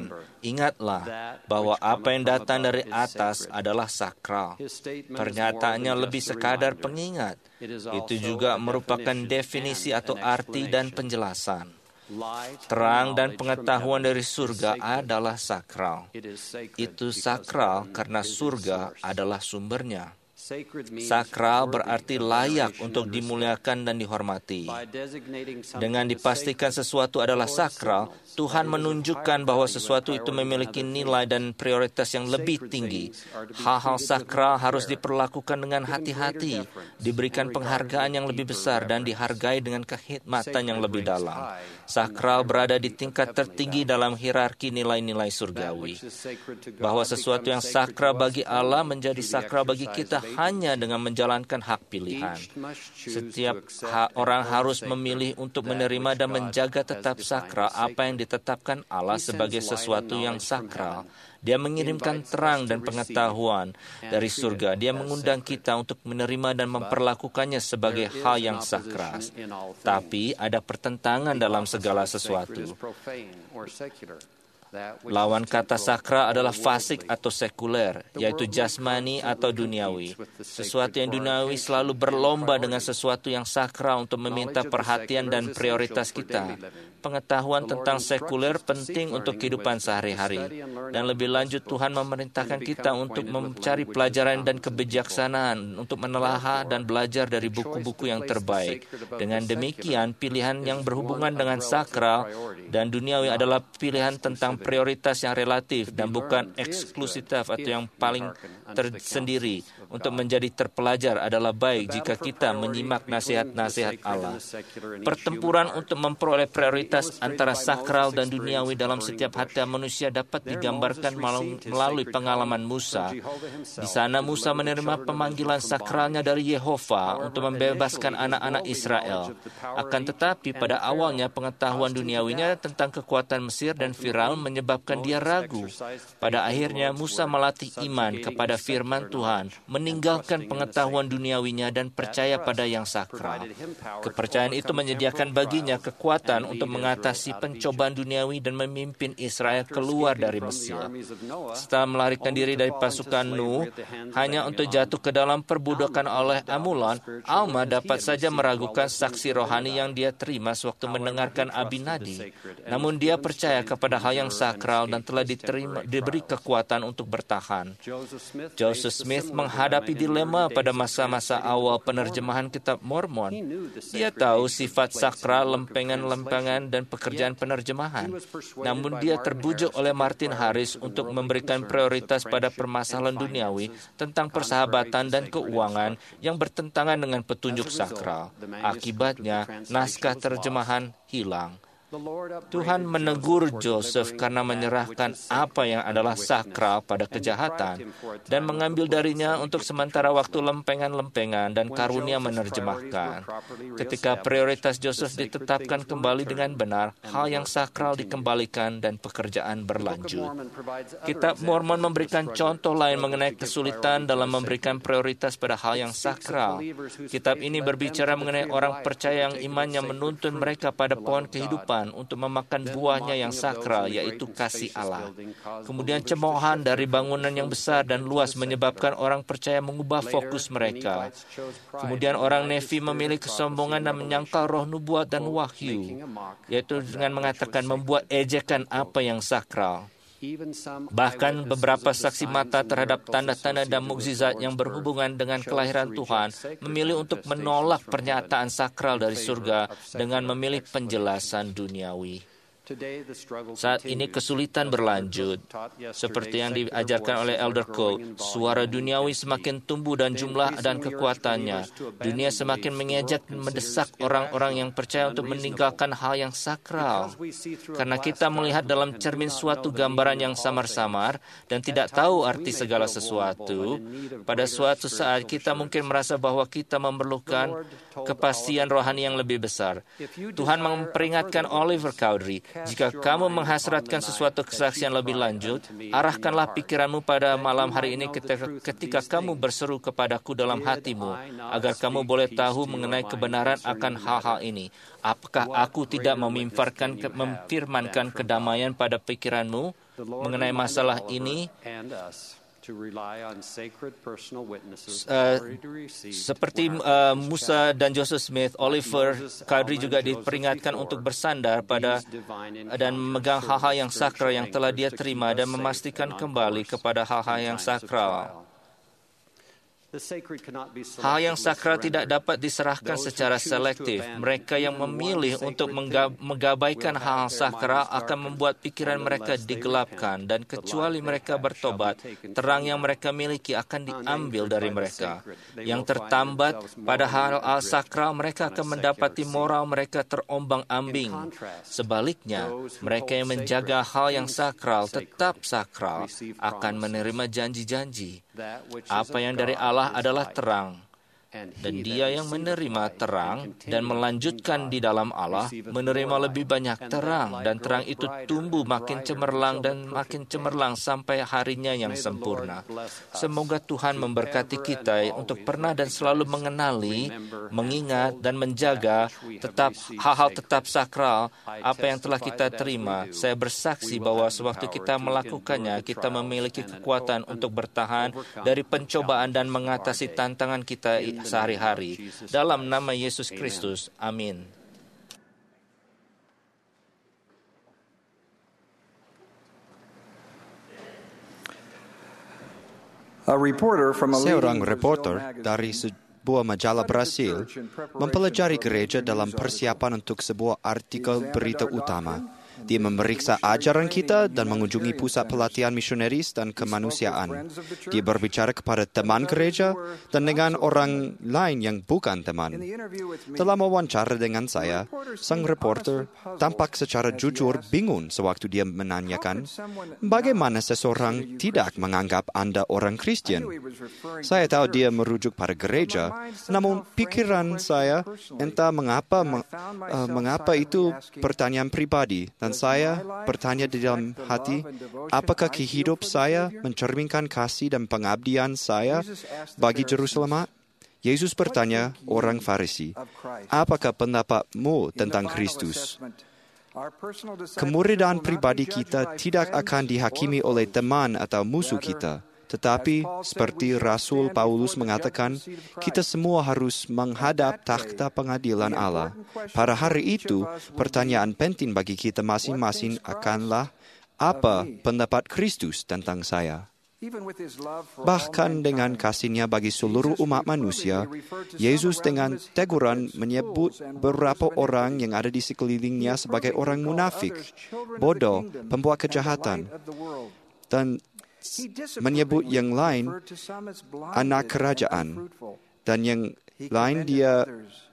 Ingatlah bahwa apa yang datang dari atas adalah sakral. Pernyataannya lebih sekadar pengingat. Itu juga merupakan definisi atau arti dan penjelasan. Terang dan pengetahuan dari surga adalah sakral. Itu sakral karena surga adalah sumbernya. Sakral berarti layak untuk dimuliakan dan dihormati. Dengan dipastikan sesuatu adalah sakral, Tuhan menunjukkan bahwa sesuatu itu memiliki nilai dan prioritas yang lebih tinggi. Hal-hal sakral harus diperlakukan dengan hati-hati, diberikan penghargaan yang lebih besar, dan dihargai dengan kehikmatan yang lebih dalam. Sakral berada di tingkat tertinggi dalam hierarki nilai-nilai surgawi. Bahwa sesuatu yang sakral bagi Allah menjadi sakral bagi kita hanya dengan menjalankan hak pilihan. Setiap ha- orang harus memilih untuk menerima dan menjaga tetap sakral apa yang ditetapkan Allah sebagai sesuatu yang sakral. Dia mengirimkan terang dan pengetahuan dari surga. Dia mengundang kita untuk menerima dan memperlakukannya sebagai hal yang sakral. Tapi ada pertentangan dalam segala sesuatu. Lawan kata sakral adalah fasik atau sekuler, yaitu jasmani atau duniawi. Sesuatu yang duniawi selalu berlomba dengan sesuatu yang sakral untuk meminta perhatian dan prioritas kita. Pengetahuan tentang sekuler penting untuk kehidupan sehari-hari. Dan lebih lanjut, Tuhan memerintahkan kita untuk mencari pelajaran dan kebijaksanaan, untuk menelaah dan belajar dari buku-buku yang terbaik. Dengan demikian, pilihan yang berhubungan dengan sakral dan duniawi adalah pilihan tentang prioritas yang relatif dan bukan eksklusif atau yang paling tersendiri. Untuk menjadi terpelajar adalah baik jika kita menyimak nasihat-nasihat Allah. Pertempuran untuk memperoleh prioritas antara sakral dan duniawi dalam setiap hati manusia dapat digambarkan melalui pengalaman Musa. Di sana Musa menerima pemanggilan sakralnya dari Yehova untuk membebaskan anak-anak Israel. Akan tetapi pada awalnya pengetahuan duniawinya tentang kekuatan Mesir dan Firaun menyebabkan dia ragu. Pada akhirnya Musa melatih iman kepada firman Tuhan, meninggalkan pengetahuan duniawinya dan percaya pada yang sakral. Kepercayaan itu menyediakan baginya kekuatan untuk mengatasi pencobaan duniawi dan memimpin Israel keluar dari Mesir. Setelah melarikan diri dari pasukan Nuh, hanya untuk jatuh ke dalam perbudakan oleh Amulon, Alma dapat saja meragukan saksi rohani yang dia terima sewaktu mendengarkan Abinadi. Namun dia percaya kepada hal yang sakral dan telah diterima, diberi kekuatan untuk bertahan. Joseph Smith menghadapi dilema pada masa-masa awal penerjemahan kitab Mormon. Dia tahu sifat sakral, lempengan-lempengan, dan pekerjaan penerjemahan. Namun dia terbujuk oleh Martin Harris untuk memberikan prioritas pada permasalahan duniawi tentang persahabatan dan keuangan yang bertentangan dengan petunjuk sakral. Akibatnya, naskah terjemahan hilang. Tuhan menegur Joseph karena menyerahkan apa yang adalah sakral pada kejahatan dan mengambil darinya untuk sementara waktu lempengan-lempengan dan karunia menerjemahkan. Ketika prioritas Joseph ditetapkan kembali dengan benar, hal yang sakral dikembalikan dan pekerjaan berlanjut. Kitab Mormon memberikan contoh lain mengenai kesulitan dalam memberikan prioritas pada hal yang sakral. Kitab ini berbicara mengenai orang percaya yang imannya menuntun mereka pada pohon kehidupan untuk memakan buahnya yang sakral, yaitu kasih Allah. Kemudian cemoohan dari bangunan yang besar dan luas menyebabkan orang percaya mengubah fokus mereka. Kemudian orang Nefi memilih kesombongan dan menyangkal roh nubuat dan wahyu, yaitu dengan mengatakan membuat ejekan apa yang sakral. Bahkan beberapa saksi mata terhadap tanda-tanda dan mukjizat yang berhubungan dengan kelahiran Tuhan memilih untuk menolak pernyataan sakral dari surga dengan memilih penjelasan duniawi. Saat ini kesulitan berlanjut. Seperti yang diajarkan oleh Elder Cole, suara duniawi semakin tumbuh dan jumlah dan kekuatannya. Dunia semakin mengejek dan mendesak orang-orang yang percaya untuk meninggalkan hal yang sakral. Karena kita melihat dalam cermin suatu gambaran yang samar-samar dan tidak tahu arti segala sesuatu, pada suatu saat kita mungkin merasa bahwa kita memerlukan kepastian rohani yang lebih besar. Tuhan memperingatkan Oliver Cowdery, jika kamu menghasratkan sesuatu kesaksian lebih lanjut, arahkanlah pikiranmu pada malam hari ini ketika, ketika kamu berseru kepadaku dalam hatimu, agar kamu boleh tahu mengenai kebenaran akan hal-hal ini. Apakah aku tidak memimparkan, memfirmankan kedamaian pada pikiranmu? mengenai masalah ini, Uh, seperti uh, Musa dan Joseph Smith, Oliver Cowdery juga diperingatkan untuk bersandar pada dan memegang hal-hal yang sakral yang telah dia terima dan memastikan kembali kepada hal-hal yang sakral. Hal yang sakral tidak dapat diserahkan secara selektif. Mereka yang memilih untuk menggabaikan hal sakral akan membuat pikiran mereka digelapkan, dan kecuali mereka bertobat, terang yang mereka miliki akan diambil dari mereka. Yang tertambat pada hal-hal sakral, mereka akan mendapati moral mereka terombang-ambing. Sebaliknya, mereka yang menjaga hal yang sakral, tetap sakral, akan menerima janji-janji. Apa yang dari Allah adalah terang, dan dia yang menerima terang dan melanjutkan di dalam Allah menerima lebih banyak terang, dan terang itu tumbuh makin cemerlang dan makin cemerlang sampai harinya yang sempurna. Semoga Tuhan memberkati kita untuk pernah dan selalu mengenali, mengingat dan menjaga tetap hal-hal tetap sakral apa yang telah kita terima. Saya bersaksi bahwa sewaktu kita melakukannya, kita memiliki kekuatan untuk bertahan dari pencobaan dan mengatasi tantangan kita sehari-hari. Dalam nama Yesus Kristus, amin. Seorang reporter dari sebuah majalah Brasil mempelajari gereja dalam persiapan untuk sebuah artikel berita utama. Dia memeriksa ajaran kita dan mengunjungi pusat pelatihan misionaris dan kemanusiaan. Dia berbicara kepada teman gereja dan dengan orang lain yang bukan teman. Dalam wawancara dengan saya, sang reporter tampak secara jujur bingung sewaktu dia menanyakan, bagaimana seseorang tidak menganggap Anda orang Kristen? Saya tahu dia merujuk pada gereja, namun pikiran saya entah mengapa meng, uh, mengapa itu pertanyaan pribadi. Dan saya bertanya di dalam hati, apakah kehidupan saya mencerminkan kasih dan pengabdian saya bagi Jerusalem? Yesus bertanya orang Farisi, apakah pendapatmu tentang Kristus? Kemuridan pribadi kita tidak akan dihakimi oleh teman atau musuh kita. Tetapi, seperti Rasul Paulus mengatakan, kita semua harus menghadap takhta pengadilan Allah. Pada hari itu, pertanyaan penting bagi kita masing-masing akanlah, apa pendapat Kristus tentang saya? Bahkan dengan kasih-Nya bagi seluruh umat manusia, Yesus dengan teguran menyebut beberapa orang yang ada di sekelilingnya sebagai orang munafik, bodoh, pembuat kejahatan, dan menyebut yang lain anak kerajaan, dan yang lain dia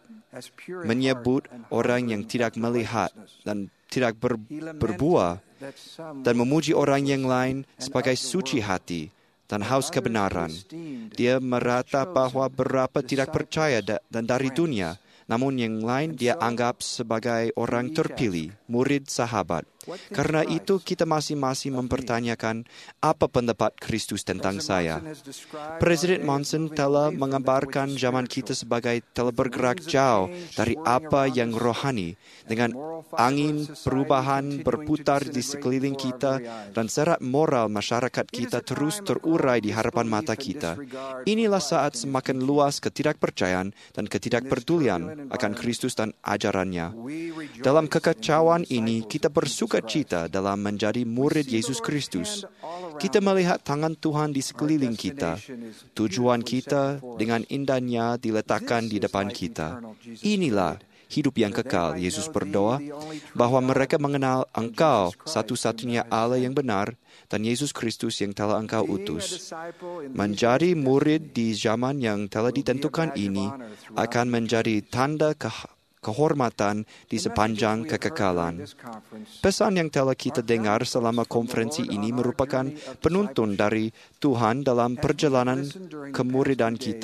menyebut orang yang tidak melihat dan tidak ber, berbuah, dan memuji orang yang lain sebagai suci hati dan haus kebenaran. Dia merata bahwa beberapa tidak percaya da, dan dari dunia, namun yang lain dia anggap sebagai orang terpilih, murid sahabat. Karena itu kita masing-masing mempertanyakan apa pendapat Kristus tentang saya. Presiden Monson telah menggambarkan zaman kita sebagai telah bergerak jauh dari apa yang rohani, dengan angin perubahan berputar di sekeliling kita dan serat moral masyarakat kita terus terurai di hadapan mata kita. Inilah saat semakin luas ketidakpercayaan dan ketidakpedulian akan Kristus dan ajarannya. Dalam kekacauan ini, kita bersuka cita dalam menjadi murid Yesus Kristus. Kita melihat tangan Tuhan di sekeliling kita. Tujuan kita dengan indahnya diletakkan di depan kita. Inilah hidup yang kekal. Yesus berdoa bahwa mereka mengenal Engkau satu-satunya Allah yang benar dan Yesus Kristus yang telah Engkau utus. Menjadi murid di zaman yang telah ditentukan ini akan menjadi tanda ke kehormatan di sepanjang kekekalan. Pesan yang telah kita dengar selama konferensi ini merupakan penuntun dari Tuhan dalam perjalanan kemuridan kita.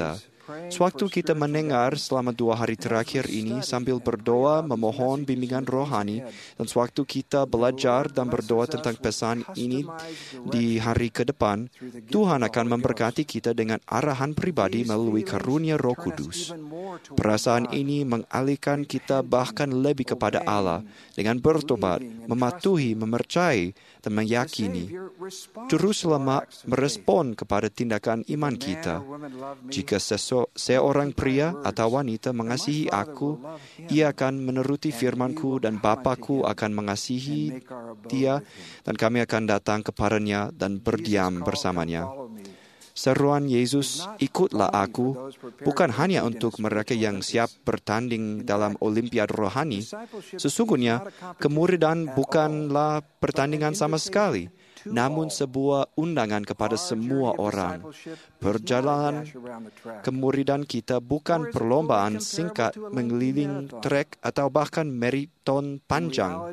Sewaktu kita mendengar selama dua hari terakhir ini sambil berdoa memohon bimbingan rohani, dan sewaktu kita belajar dan berdoa tentang pesan ini di hari ke depan, Tuhan akan memberkati kita dengan arahan pribadi melalui karunia Roh Kudus. Perasaan ini mengalihkan kita bahkan lebih kepada Allah dengan bertobat, mematuhi, memercayai, dan meyakini. Jerusalem merespon kepada tindakan iman kita. Jika seso, seorang pria atau wanita mengasihi aku, ia akan menuruti firman-Ku dan Bapa-Ku akan mengasihi dia, dan kami akan datang kepadanya dan berdiam bersamanya. Seruan Yesus, ikutlah aku, bukan hanya untuk mereka yang siap bertanding dalam olimpiade rohani. Sesungguhnya, kemuridan bukanlah pertandingan sama sekali, namun sebuah undangan kepada semua orang. Perjalanan kemuridan kita bukan perlombaan singkat mengeliling trek atau bahkan maraton panjang.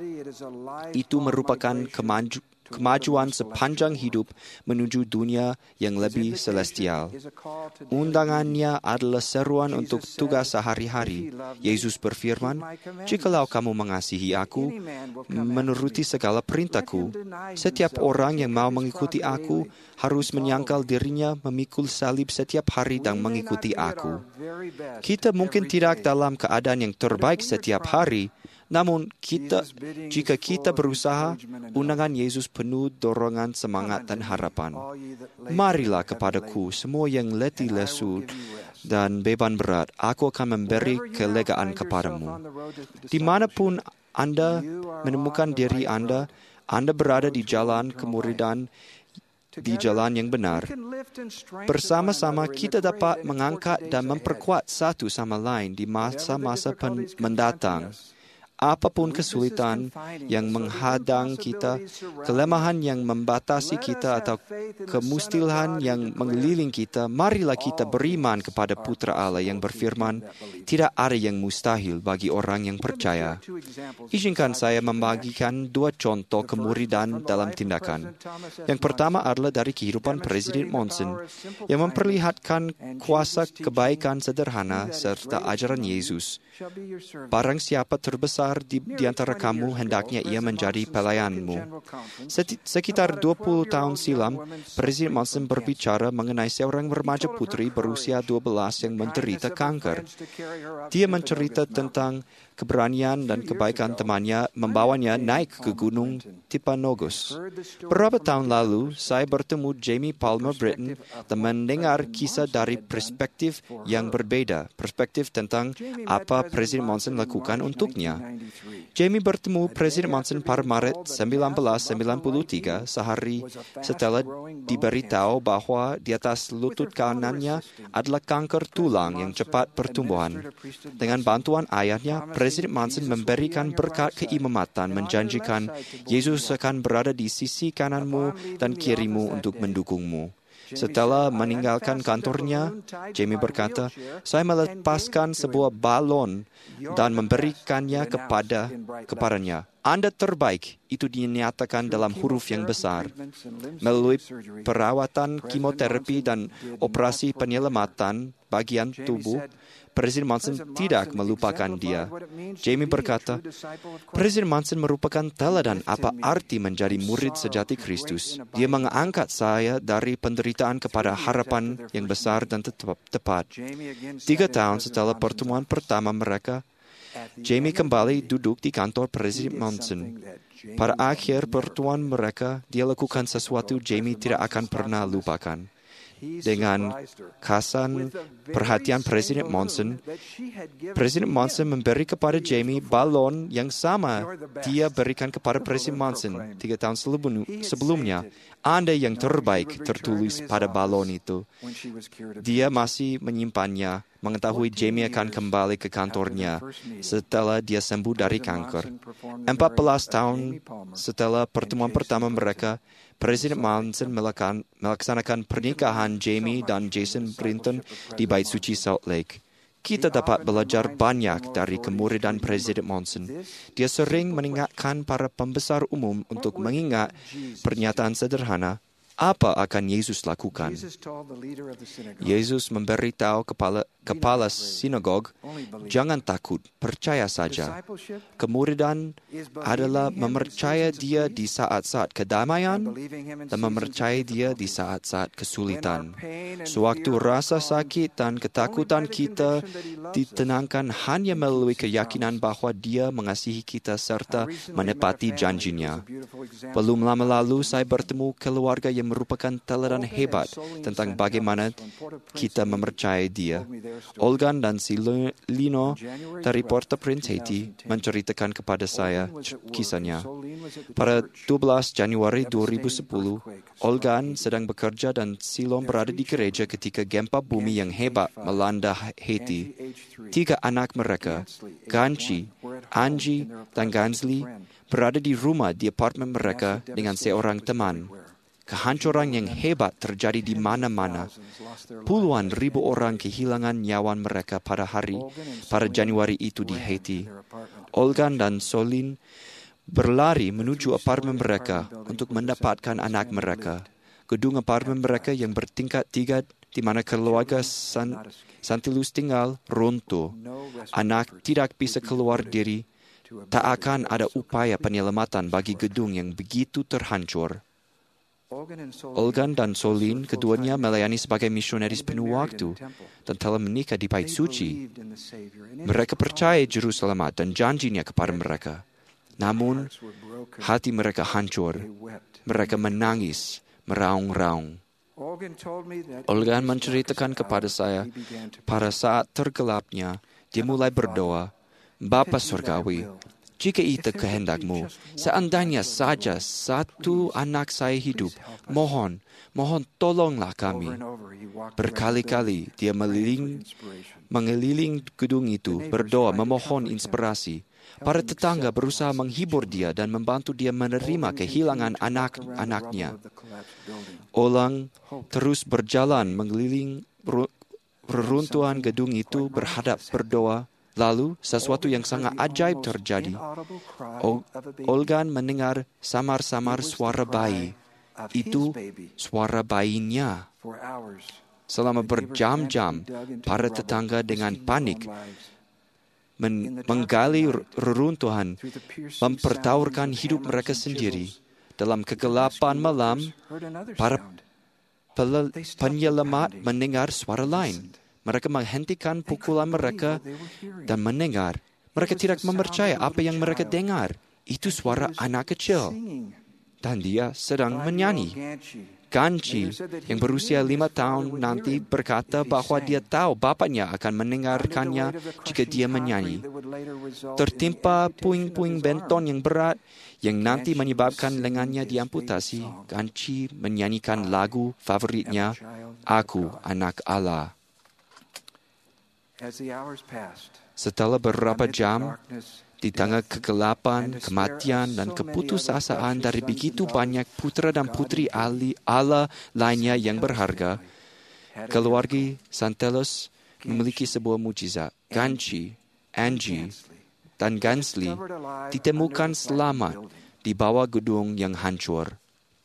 Itu merupakan kemaju kemajuan sepanjang hidup menuju dunia yang lebih celestial. Undangannya adalah seruan untuk tugas sehari-hari. Yesus berfirman, "Jikalau kamu mengasihi aku, menuruti segala perintahku, setiap orang yang mau mengikuti aku harus menyangkal dirinya, memikul salib setiap hari dan mengikuti aku." Kita mungkin tidak dalam keadaan yang terbaik setiap hari, namun kita, jika kita berusaha, undangan Yesus penuh dorongan semangat dan harapan. Marilah kepadaku semua yang letih lesu dan beban berat, aku akan memberi kelegaan kepadamu. Dimanapun Anda menemukan diri Anda, Anda berada di jalan kemuridan, di jalan yang benar. Bersama-sama kita dapat mengangkat dan memperkuat satu sama lain di masa-masa mendatang. Apapun kesulitan yang menghadang kita, kelemahan yang membatasi kita, atau kemustilan yang mengeliling kita, marilah kita beriman kepada Putra Allah yang berfirman, tidak ada yang mustahil bagi orang yang percaya. Izinkan saya membagikan dua contoh kemuridan dalam tindakan. Yang pertama adalah dari kehidupan Presiden Monson, yang memperlihatkan kuasa kebaikan sederhana serta ajaran Yesus. Barang siapa terbesar di, di antara kamu, hendaknya ia menjadi pelayanmu. Sekitar dua puluh tahun silam, Presiden Monson berbicara mengenai seorang remaja putri berusia dua belas yang menderita kanker. Dia mencerita tentang keberanian dan kebaikan temannya membawanya naik ke gunung Timpanogos. Beberapa tahun lalu, saya bertemu Jamie Palmer Britton dan mendengar kisah dari perspektif yang berbeda, perspektif tentang apa Presiden Monson lakukan untuknya. Jamie bertemu Presiden Monson pada Maret seribu sembilan ratus sembilan puluh tiga, sehari setelah diberitahu bahwa di atas lutut kanannya adalah kanker tulang yang cepat pertumbuhan. Dengan bantuan ayahnya, Presiden Monson memberikan berkat keimamatan, menjanjikan Yesus akan berada di sisi kananmu dan kirimu untuk mendukungmu. Setelah meninggalkan kantornya, Jamie berkata, "Saya melepaskan sebuah balon dan memberikannya kepada kepadanya. Anda terbaik," itu dinyatakan dalam huruf yang besar. Melalui perawatan kemoterapi dan operasi penyelamatan bagian tubuh, Presiden Monson tidak melupakan dia. Jamie berkata, "Presiden Monson merupakan teladan apa arti menjadi murid sejati Kristus. Dia mengangkat saya dari penderitaan kepada harapan yang besar dan tepat." Tiga tahun setelah pertemuan pertama mereka, Jamie kembali duduk di kantor Presiden Monson. Pada akhir pertemuan mereka, dia lakukan sesuatu Jamie tidak akan pernah lupakan. Dengan khasan perhatian Presiden Monson, Presiden Monson memberi kepada Jamie balon yang sama dia berikan kepada Presiden Monson tiga tahun sebelumnya. "Anda yang terbaik," tertulis pada balon itu. Dia masih menyimpannya, mengetahui Jamie akan kembali ke kantornya setelah dia sembuh dari kanker. Empat belas tahun setelah pertemuan pertama mereka, Presiden Monson melaksanakan pernikahan Jamie dan Jason Brinton di Bait Suci Salt Lake. Kita dapat belajar banyak dari kemuridan Presiden Monson. Dia sering mengingatkan para pembesar umum untuk mengingat pernyataan sederhana, Apa akan Yesus lakukan? Yesus memberitahu kepala, kepala sinagog, jangan takut, percaya saja. Kemuridan adalah mempercaya Dia di saat-saat kedamaian dan mempercayai Dia di saat-saat kesulitan. Sewaktu rasa sakit dan ketakutan kita ditenangkan hanya melalui keyakinan bahwa Dia mengasihi kita serta menepati janjinya. Belum lama lalu saya bertemu keluarga yang merupakan teladan hebat tentang bagaimana kita mempercayai Dia. Olgan dan si Lino dari Port-au-Prince, Haiti, menceritakan kepada saya kisahnya. Pada dua belas Januari dua ribu sepuluh, Olgan sedang bekerja dan Silom berada di gereja ketika gempa bumi yang hebat melanda Haiti. Tiga anak mereka, Ganchi, Angie, dan Gansley, berada di rumah di apartemen mereka dengan seorang teman. Kehancuran yang hebat terjadi di mana-mana. Puluhan ribu orang kehilangan nyawa mereka pada hari pada Januari itu di Haiti. Olgan dan Solin berlari menuju apartemen mereka untuk mendapatkan anak mereka. Gedung apartemen mereka yang bertingkat tiga di mana keluarga San, Santilus tinggal runtuh. Anak tidak bisa keluar diri. Tak akan ada upaya penyelamatan bagi gedung yang begitu terhancur. Olgan dan Solin, keduanya melayani sebagai misionaris penuh waktu dan telah menikah di Bait Suci. Mereka percaya Juru Selamat dan janjinya kepada mereka. Namun, hati mereka hancur. Mereka menangis, meraung-raung. Olgan menceritakan kepada saya, pada saat tergelapnya, dia mulai berdoa, Bapa Surgawi, jika itu kehendakmu, seandainya saja satu anak saya hidup, mohon, mohon tolonglah kami. Berkali-kali dia meliling, mengeliling gedung itu, berdoa, memohon inspirasi. Para tetangga berusaha menghibur dia dan membantu dia menerima kehilangan anak-anaknya. Olang terus berjalan mengeliling reruntuhan gedung itu berhadap berdoa. Lalu, sesuatu yang sangat ajaib terjadi. Olgan mendengar samar-samar suara bayi. Itu suara bayinya. Selama berjam-jam, para tetangga dengan panik men- menggali reruntuhan, mempertaruhkan hidup mereka sendiri. Dalam kegelapan malam, para penyelamat mendengar suara lain. Mereka menghentikan pukulan mereka dan mendengar. Mereka tidak mempercaya apa yang mereka dengar. Itu suara anak kecil. Dan dia sedang menyanyi. Ganchi, yang berusia lima tahun nanti berkata bahwa dia tahu bapaknya akan mendengarkannya jika dia menyanyi. Tertimpa puing-puing benton yang berat yang nanti menyebabkan lengannya diamputasi, Ganchi menyanyikan lagu favoritnya, Aku Anak Allah. Setelah beberapa jam, di tengah kegelapan, kematian, dan keputusasaan dari begitu banyak putra dan putri Allah lainnya yang berharga, keluarga Santilus memiliki sebuah mukjizat. Ganchi, Angie, dan Gansley ditemukan selamat di bawah gedung yang hancur.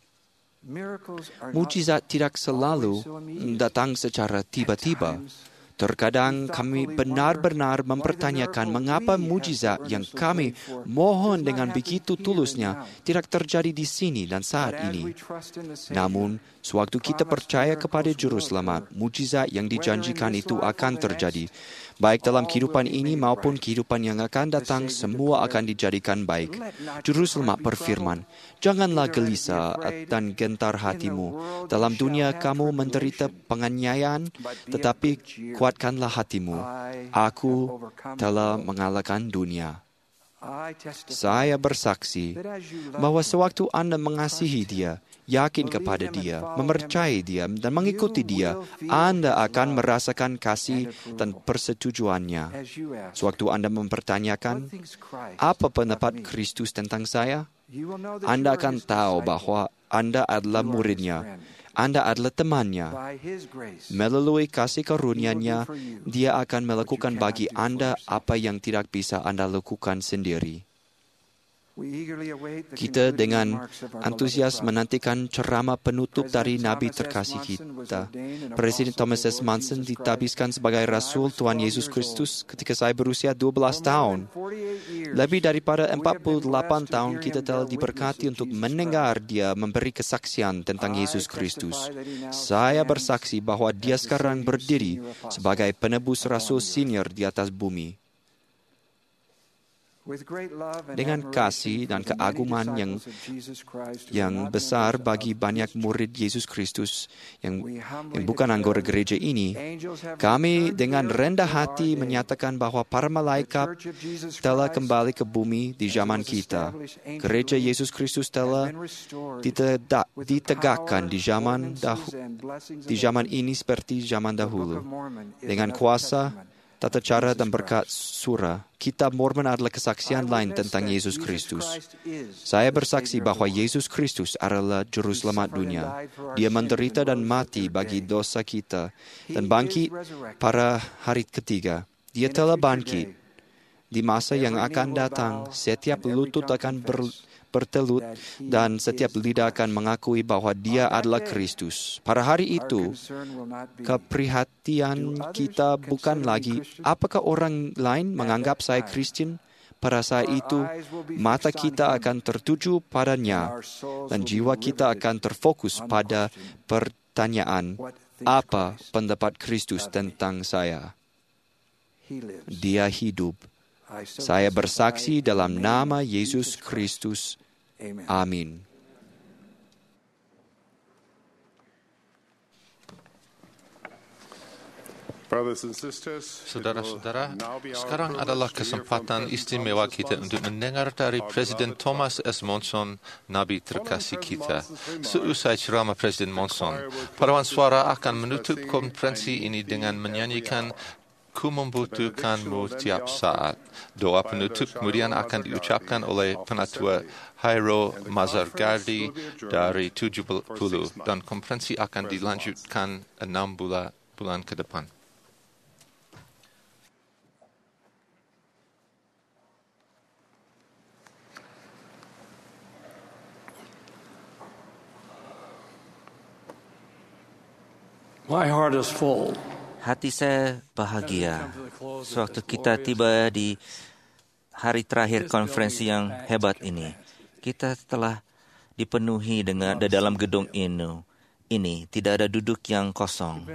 Mukjizat tidak selalu datang secara tiba-tiba. Terkadang kami benar-benar mempertanyakan mengapa mukjizat yang kami mohon dengan begitu tulusnya tidak terjadi di sini dan saat ini. Namun, sewaktu kita percaya kepada Juru Selamat, mukjizat yang dijanjikan itu akan terjadi. Baik dalam kehidupan ini maupun kehidupan yang akan datang, semua akan dijadikan baik. Juru Selamat berfirman, janganlah gelisah dan gentar hatimu. Dalam dunia kamu menderita penganiayaan, tetapi kuatkanlah hatimu. Aku telah mengalahkan dunia. Saya bersaksi bahwa sewaktu Anda mengasihi Dia, yakin kepada Dia, mempercayai Dia, dan mengikuti Dia, Anda akan merasakan kasih dan persetujuannya. Sewaktu Anda mempertanyakan, apa pendapat Kristus tentang saya? Anda akan tahu bahwa Anda adalah muridnya. Anda adalah temannya. Melalui kasih karunia-Nya, Dia akan melakukan bagi Anda apa yang tidak bisa Anda lakukan sendiri. Kita dengan antusias menantikan ceramah penutup dari Nabi terkasih kita. Presiden Thomas S. Monson ditabiskan sebagai Rasul Tuhan Yesus Kristus ketika saya berusia dua belas tahun. Lebih daripada empat puluh delapan tahun kita telah diberkati untuk mendengar dia memberi kesaksian tentang Yesus Kristus. Saya bersaksi bahwa dia sekarang berdiri sebagai penebus Rasul senior di atas bumi. Dengan kasih dan keagungan yang yang besar bagi banyak murid Yesus Kristus yang, yang bukan anggota gereja ini, kami dengan rendah hati menyatakan bahwa para malaikat telah kembali ke bumi di zaman kita. Gereja Yesus Kristus telah ditegakkan di zaman dahu, di zaman ini seperti zaman dahulu. Dengan kuasa, tata cara dan berkat surah, kitab Mormon adalah kesaksian lain tentang Yesus Kristus. Saya bersaksi bahwa Yesus Kristus adalah Juru Selamat dunia. Dia menderita dan mati bagi dosa kita dan bangkit pada hari ketiga. Dia telah bangkit. Di masa yang akan datang, setiap lutut akan ber bertelut dan setiap lidah akan mengakui bahwa dia adalah Kristus. Pada hari itu, keprihatinan kita bukan lagi apakah orang lain menganggap saya Kristen. Pada saat itu, mata kita akan tertuju padanya dan jiwa kita akan terfokus pada pertanyaan, apa pendapat Kristus tentang saya? Dia hidup. Saya bersaksi dalam nama Yesus Kristus. Amin. Saudara-saudara, sekarang adalah kesempatan istimewa kita untuk mendengar dari Presiden Thomas S. Monson, Nabi terkasih kita. Seusai ceramah Presiden Monson, paduan suara akan menutup konferensi ini dengan menyanyikan Ku membutuhkanmu tiap saat. Doa penutup kemudian akan diucapkan oleh Penatua Jairo Mazargardi dari tujuh puluh dan konferensi akan dilanjutkan enam bulan, bulan ke depan. My heart is full. Hati saya bahagia sewaktu kita tiba di hari terakhir konferensi yang hebat ini. Kita telah dipenuhi dengan di dalam gedung ini. Ini tidak ada duduk yang kosong.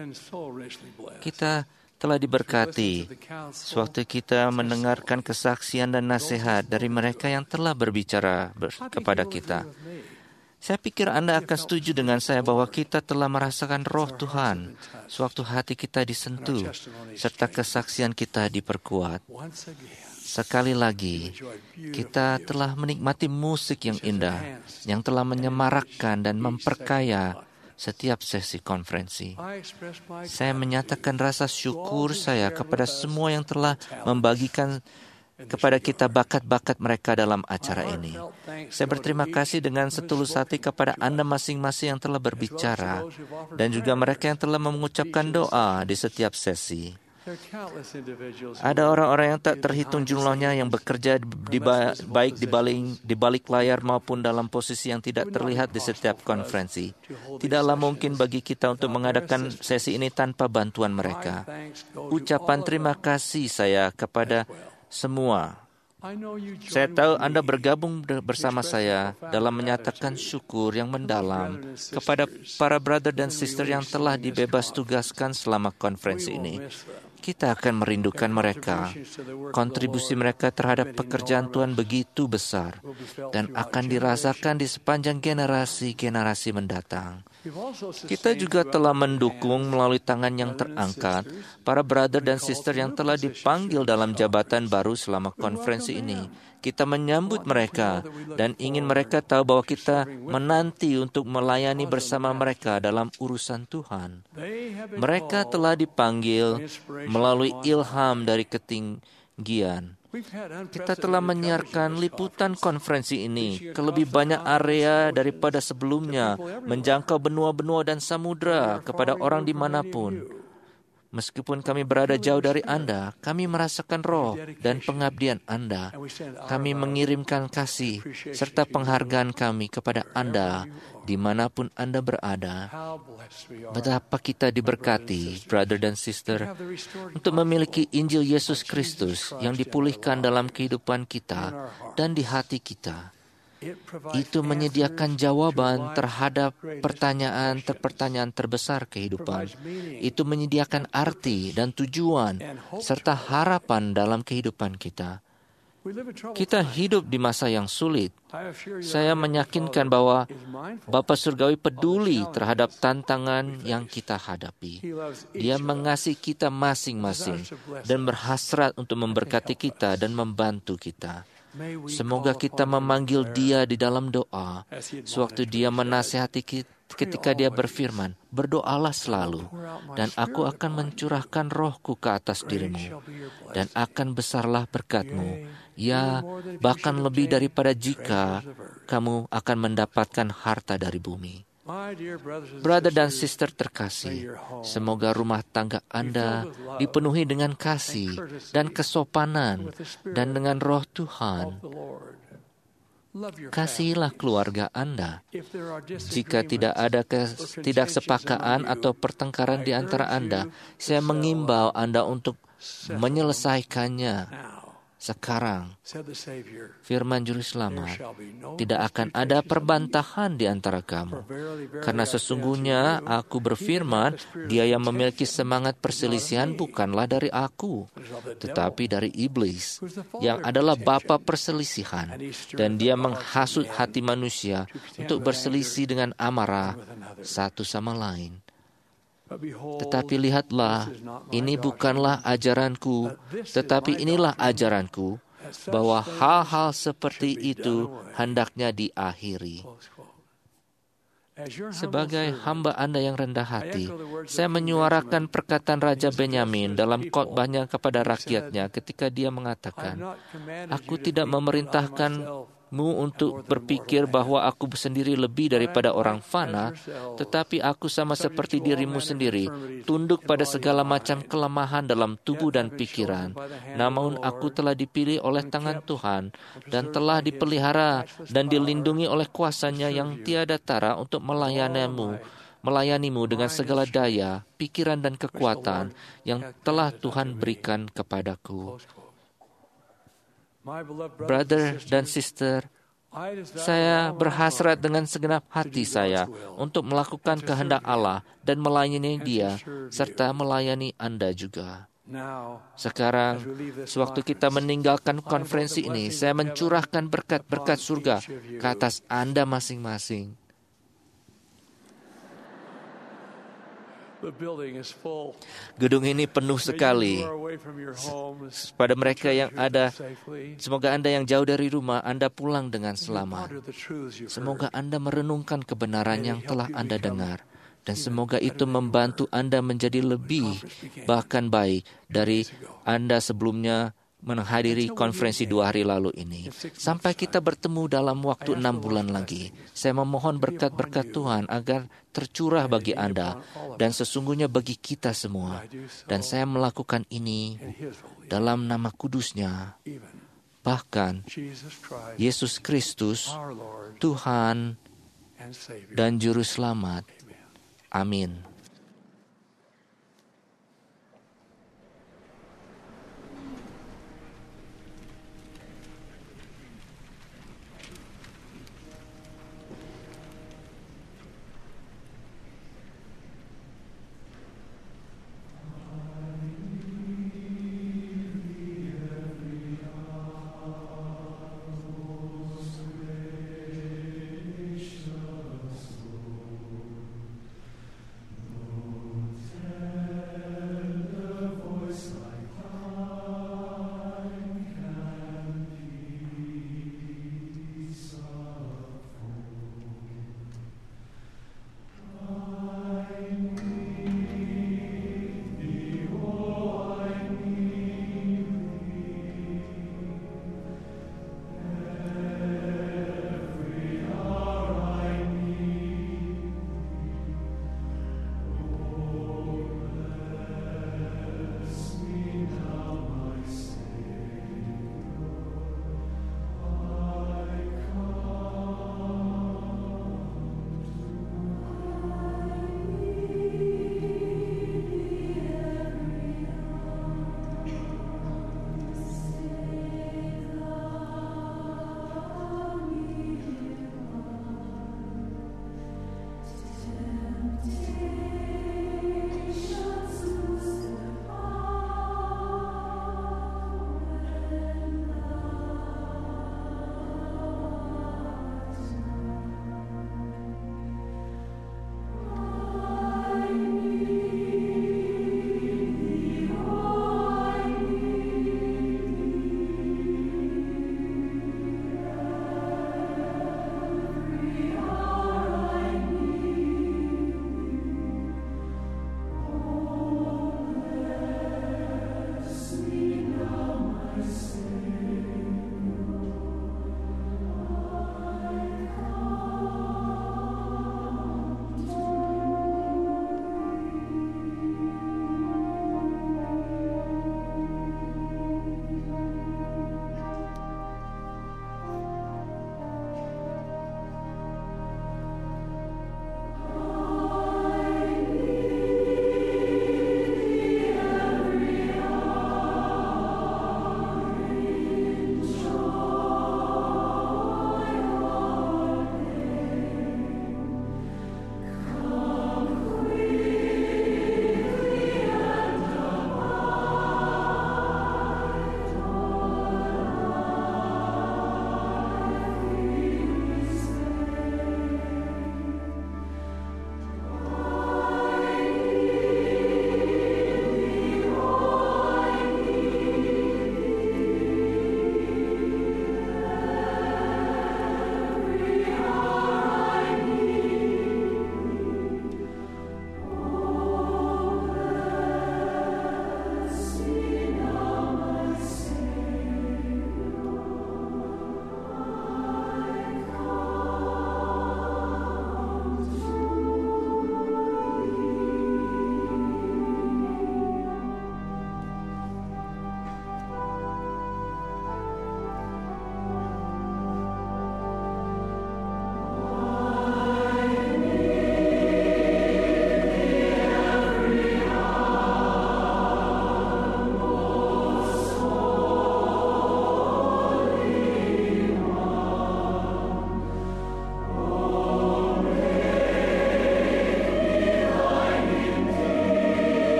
Kita telah diberkati sewaktu kita mendengarkan kesaksian dan nasihat dari mereka yang telah berbicara kepada kita. Saya pikir Anda akan setuju dengan saya bahwa kita telah merasakan roh Tuhan sewaktu hati kita disentuh, serta kesaksian kita diperkuat. Sekali lagi, kita telah menikmati musik yang indah, yang telah menyemarakkan dan memperkaya setiap sesi konferensi. Saya menyatakan rasa syukur saya kepada semua yang telah membagikan kepada kita bakat-bakat mereka dalam acara ini. Saya berterima kasih dengan setulus hati kepada Anda masing-masing yang telah berbicara dan juga mereka yang telah mengucapkan doa di setiap sesi. Ada orang-orang yang tak terhitung jumlahnya yang bekerja di ba- baik di balik, di balik layar maupun dalam posisi yang tidak terlihat di setiap konferensi. Tidaklah mungkin bagi kita untuk mengadakan sesi ini tanpa bantuan mereka. Ucapan terima kasih saya kepada semua. Saya tahu Anda bergabung bersama saya dalam menyatakan syukur yang mendalam kepada para brother dan sister yang telah dibebas tugaskan selama konferensi ini. Kita akan merindukan mereka. Kontribusi mereka terhadap pekerjaan Tuhan begitu besar dan akan dirasakan di sepanjang generasi-generasi mendatang. Kita juga telah mendukung melalui tangan yang terangkat para brother dan sister yang telah dipanggil dalam jabatan baru selama konferensi ini. Kita menyambut mereka dan ingin mereka tahu bahwa kita menanti untuk melayani bersama mereka dalam urusan Tuhan. Mereka telah dipanggil melalui ilham dari ketinggian. Kita telah menyiarkan liputan konferensi ini ke lebih banyak area daripada sebelumnya, menjangkau benua-benua dan samudera kepada orang dimanapun. Meskipun kami berada jauh dari Anda, kami merasakan roh dan pengabdian Anda. Kami mengirimkan kasih serta penghargaan kami kepada Anda dimanapun Anda berada. Betapa kita diberkati, brother dan sister, untuk memiliki Injil Yesus Kristus yang dipulihkan dalam kehidupan kita dan di hati kita. Itu menyediakan jawaban terhadap pertanyaan-pertanyaan terbesar kehidupan. Itu menyediakan arti dan tujuan serta harapan dalam kehidupan kita. Kita hidup di masa yang sulit. Saya meyakinkan bahwa Bapa Surgawi peduli terhadap tantangan yang kita hadapi. Dia mengasihi kita masing-masing dan berhasrat untuk memberkati kita dan membantu kita. Semoga kita memanggil Dia di dalam doa, sewaktu Dia menasihati kita ketika Dia berfirman, berdoalah selalu, dan aku akan mencurahkan rohku ke atas dirimu, dan akan besarlah berkatmu, ya bahkan lebih daripada jika kamu akan mendapatkan harta dari bumi. Brother dan sister terkasih, semoga rumah tangga Anda dipenuhi dengan kasih dan kesopanan dan dengan roh Tuhan. Kasihilah keluarga Anda. Jika tidak ada ketidaksepakaan atau pertengkaran di antara Anda, saya mengimbau Anda untuk menyelesaikannya sekarang. Firman Juru Selamat, tidak akan ada perbantahan di antara kamu. Karena sesungguhnya aku berfirman, Dia yang memiliki semangat perselisihan bukanlah dari aku, tetapi dari iblis, yang adalah bapa perselisihan. Dan dia menghasut hati manusia untuk berselisih dengan amarah satu sama lain. Tetapi lihatlah, ini bukanlah ajaranku, tetapi inilah ajaranku, bahwa hal-hal seperti itu hendaknya diakhiri. Sebagai hamba Anda yang rendah hati, saya menyuarakan perkataan Raja Benyamin dalam khotbahnya kepada rakyatnya ketika dia mengatakan, aku tidak memerintahkan untuk berpikir bahwa aku sendiri lebih daripada orang fana, tetapi aku sama seperti dirimu sendiri, tunduk pada segala macam kelemahan dalam tubuh dan pikiran. Namun aku telah dipilih oleh tangan Tuhan dan telah dipelihara dan dilindungi oleh kuasanya yang tiada tara untuk melayanimu, melayanimu dengan segala daya, pikiran dan kekuatan yang telah Tuhan berikan kepadaku. Brother dan sister, saya berhasrat dengan segenap hati saya untuk melakukan kehendak Allah dan melayani Dia, serta melayani Anda juga. Sekarang, sewaktu kita meninggalkan konferensi ini, saya mencurahkan berkat-berkat surga ke atas Anda masing-masing. Gedung ini penuh sekali. Pada mereka yang ada, semoga Anda yang jauh dari rumah, Anda pulang dengan selamat. Semoga Anda merenungkan kebenaran yang telah Anda dengar. Dan semoga itu membantu Anda menjadi lebih, bahkan baik, dari Anda sebelumnya menghadiri konferensi dua hari lalu ini. Sampai kita bertemu dalam waktu enam bulan lagi. Saya memohon berkat-berkat Tuhan agar tercurah bagi Anda dan sesungguhnya bagi kita semua. Dan saya melakukan ini dalam nama kudus-Nya. Bahkan Yesus Kristus, Tuhan dan Juru Selamat. Amin.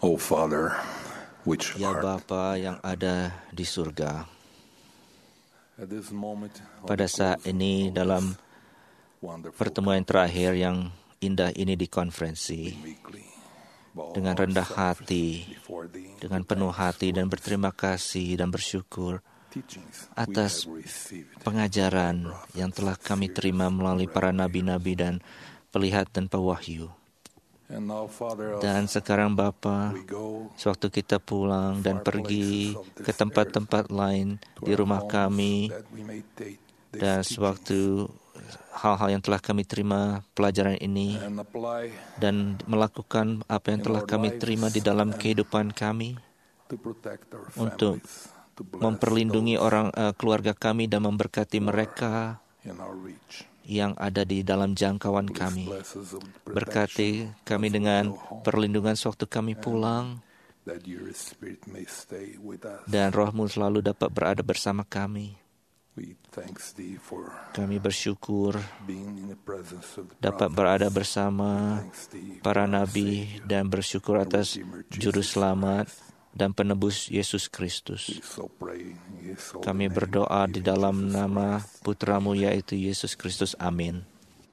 O Father, which Ya art. Bapa yang ada di surga, At this moment, on pada the saat close ini of dalam this wonderful pertemuan terakhir yang indah ini di konferensi, meekly bow dengan rendah ourselves hati, before thee, dengan with penuh thanks hati for dan the berterima kasih dan bersyukur teachings we atas have received pengajaran from prophets, yang telah kami seers, terima melalui and para revelation. nabi-nabi dan pelihat dan pewahyu. And now, Father, Dan as sekarang Bapa, we go sewaktu kita pulang dan far pergi places of this ke tempat-tempat lain to di our rumah homes, kami, that we may take these dan teachings sewaktu hal-hal yang telah kami terima pelajaran ini and apply dan melakukan apa yang in telah our kami lives terima di dalam and kehidupan kami to protect our untuk families, to bless memperlindungi those orang uh, keluarga kami dan memberkati mereka in our reach. yang ada di dalam jangkauan Please kami. bless us with Berkati protection kami as we dengan go home, perlindungan sewaktu kami pulang, that your spirit may stay with us. dan Roh-Mu selalu dapat berada bersama kami. We thanks thee for Kami bersyukur being in the presence of the dapat prophets. berada bersama Thanks thee para for our nabi Savior, dan bersyukur our atas Redeemer, Juru Jesus Selamat Christ. dan penebus Yesus Kristus. We so pray in his holy Kami name, berdoa di even dalam Jesus nama Christ. Putramu yaitu Yesus Kristus. Amin.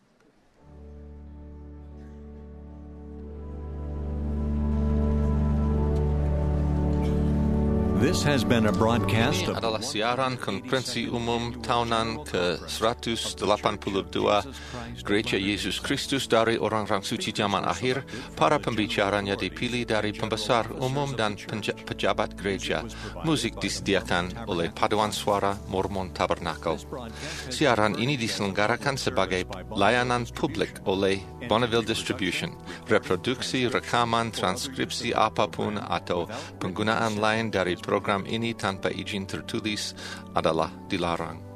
This has been a broadcast Ini of adalah siaran konferensi umum tahunan ke seratus delapan puluh dua Gereja Yesus Kristus dari Orang-orang Suci Zaman Akhir. Para pembicaranya dipilih dari pembesar umum dan penja- pejabat gereja. Musik disediakan oleh Paduan Suara Mormon Tabernacle. Siaran ini diselenggarakan sebagai layanan publik oleh Bonneville Distribution. Reproduksi, rekaman, transkripsi apapun atau penggunaan lain dari program ini tanpa izin tertulis adalah dilarang.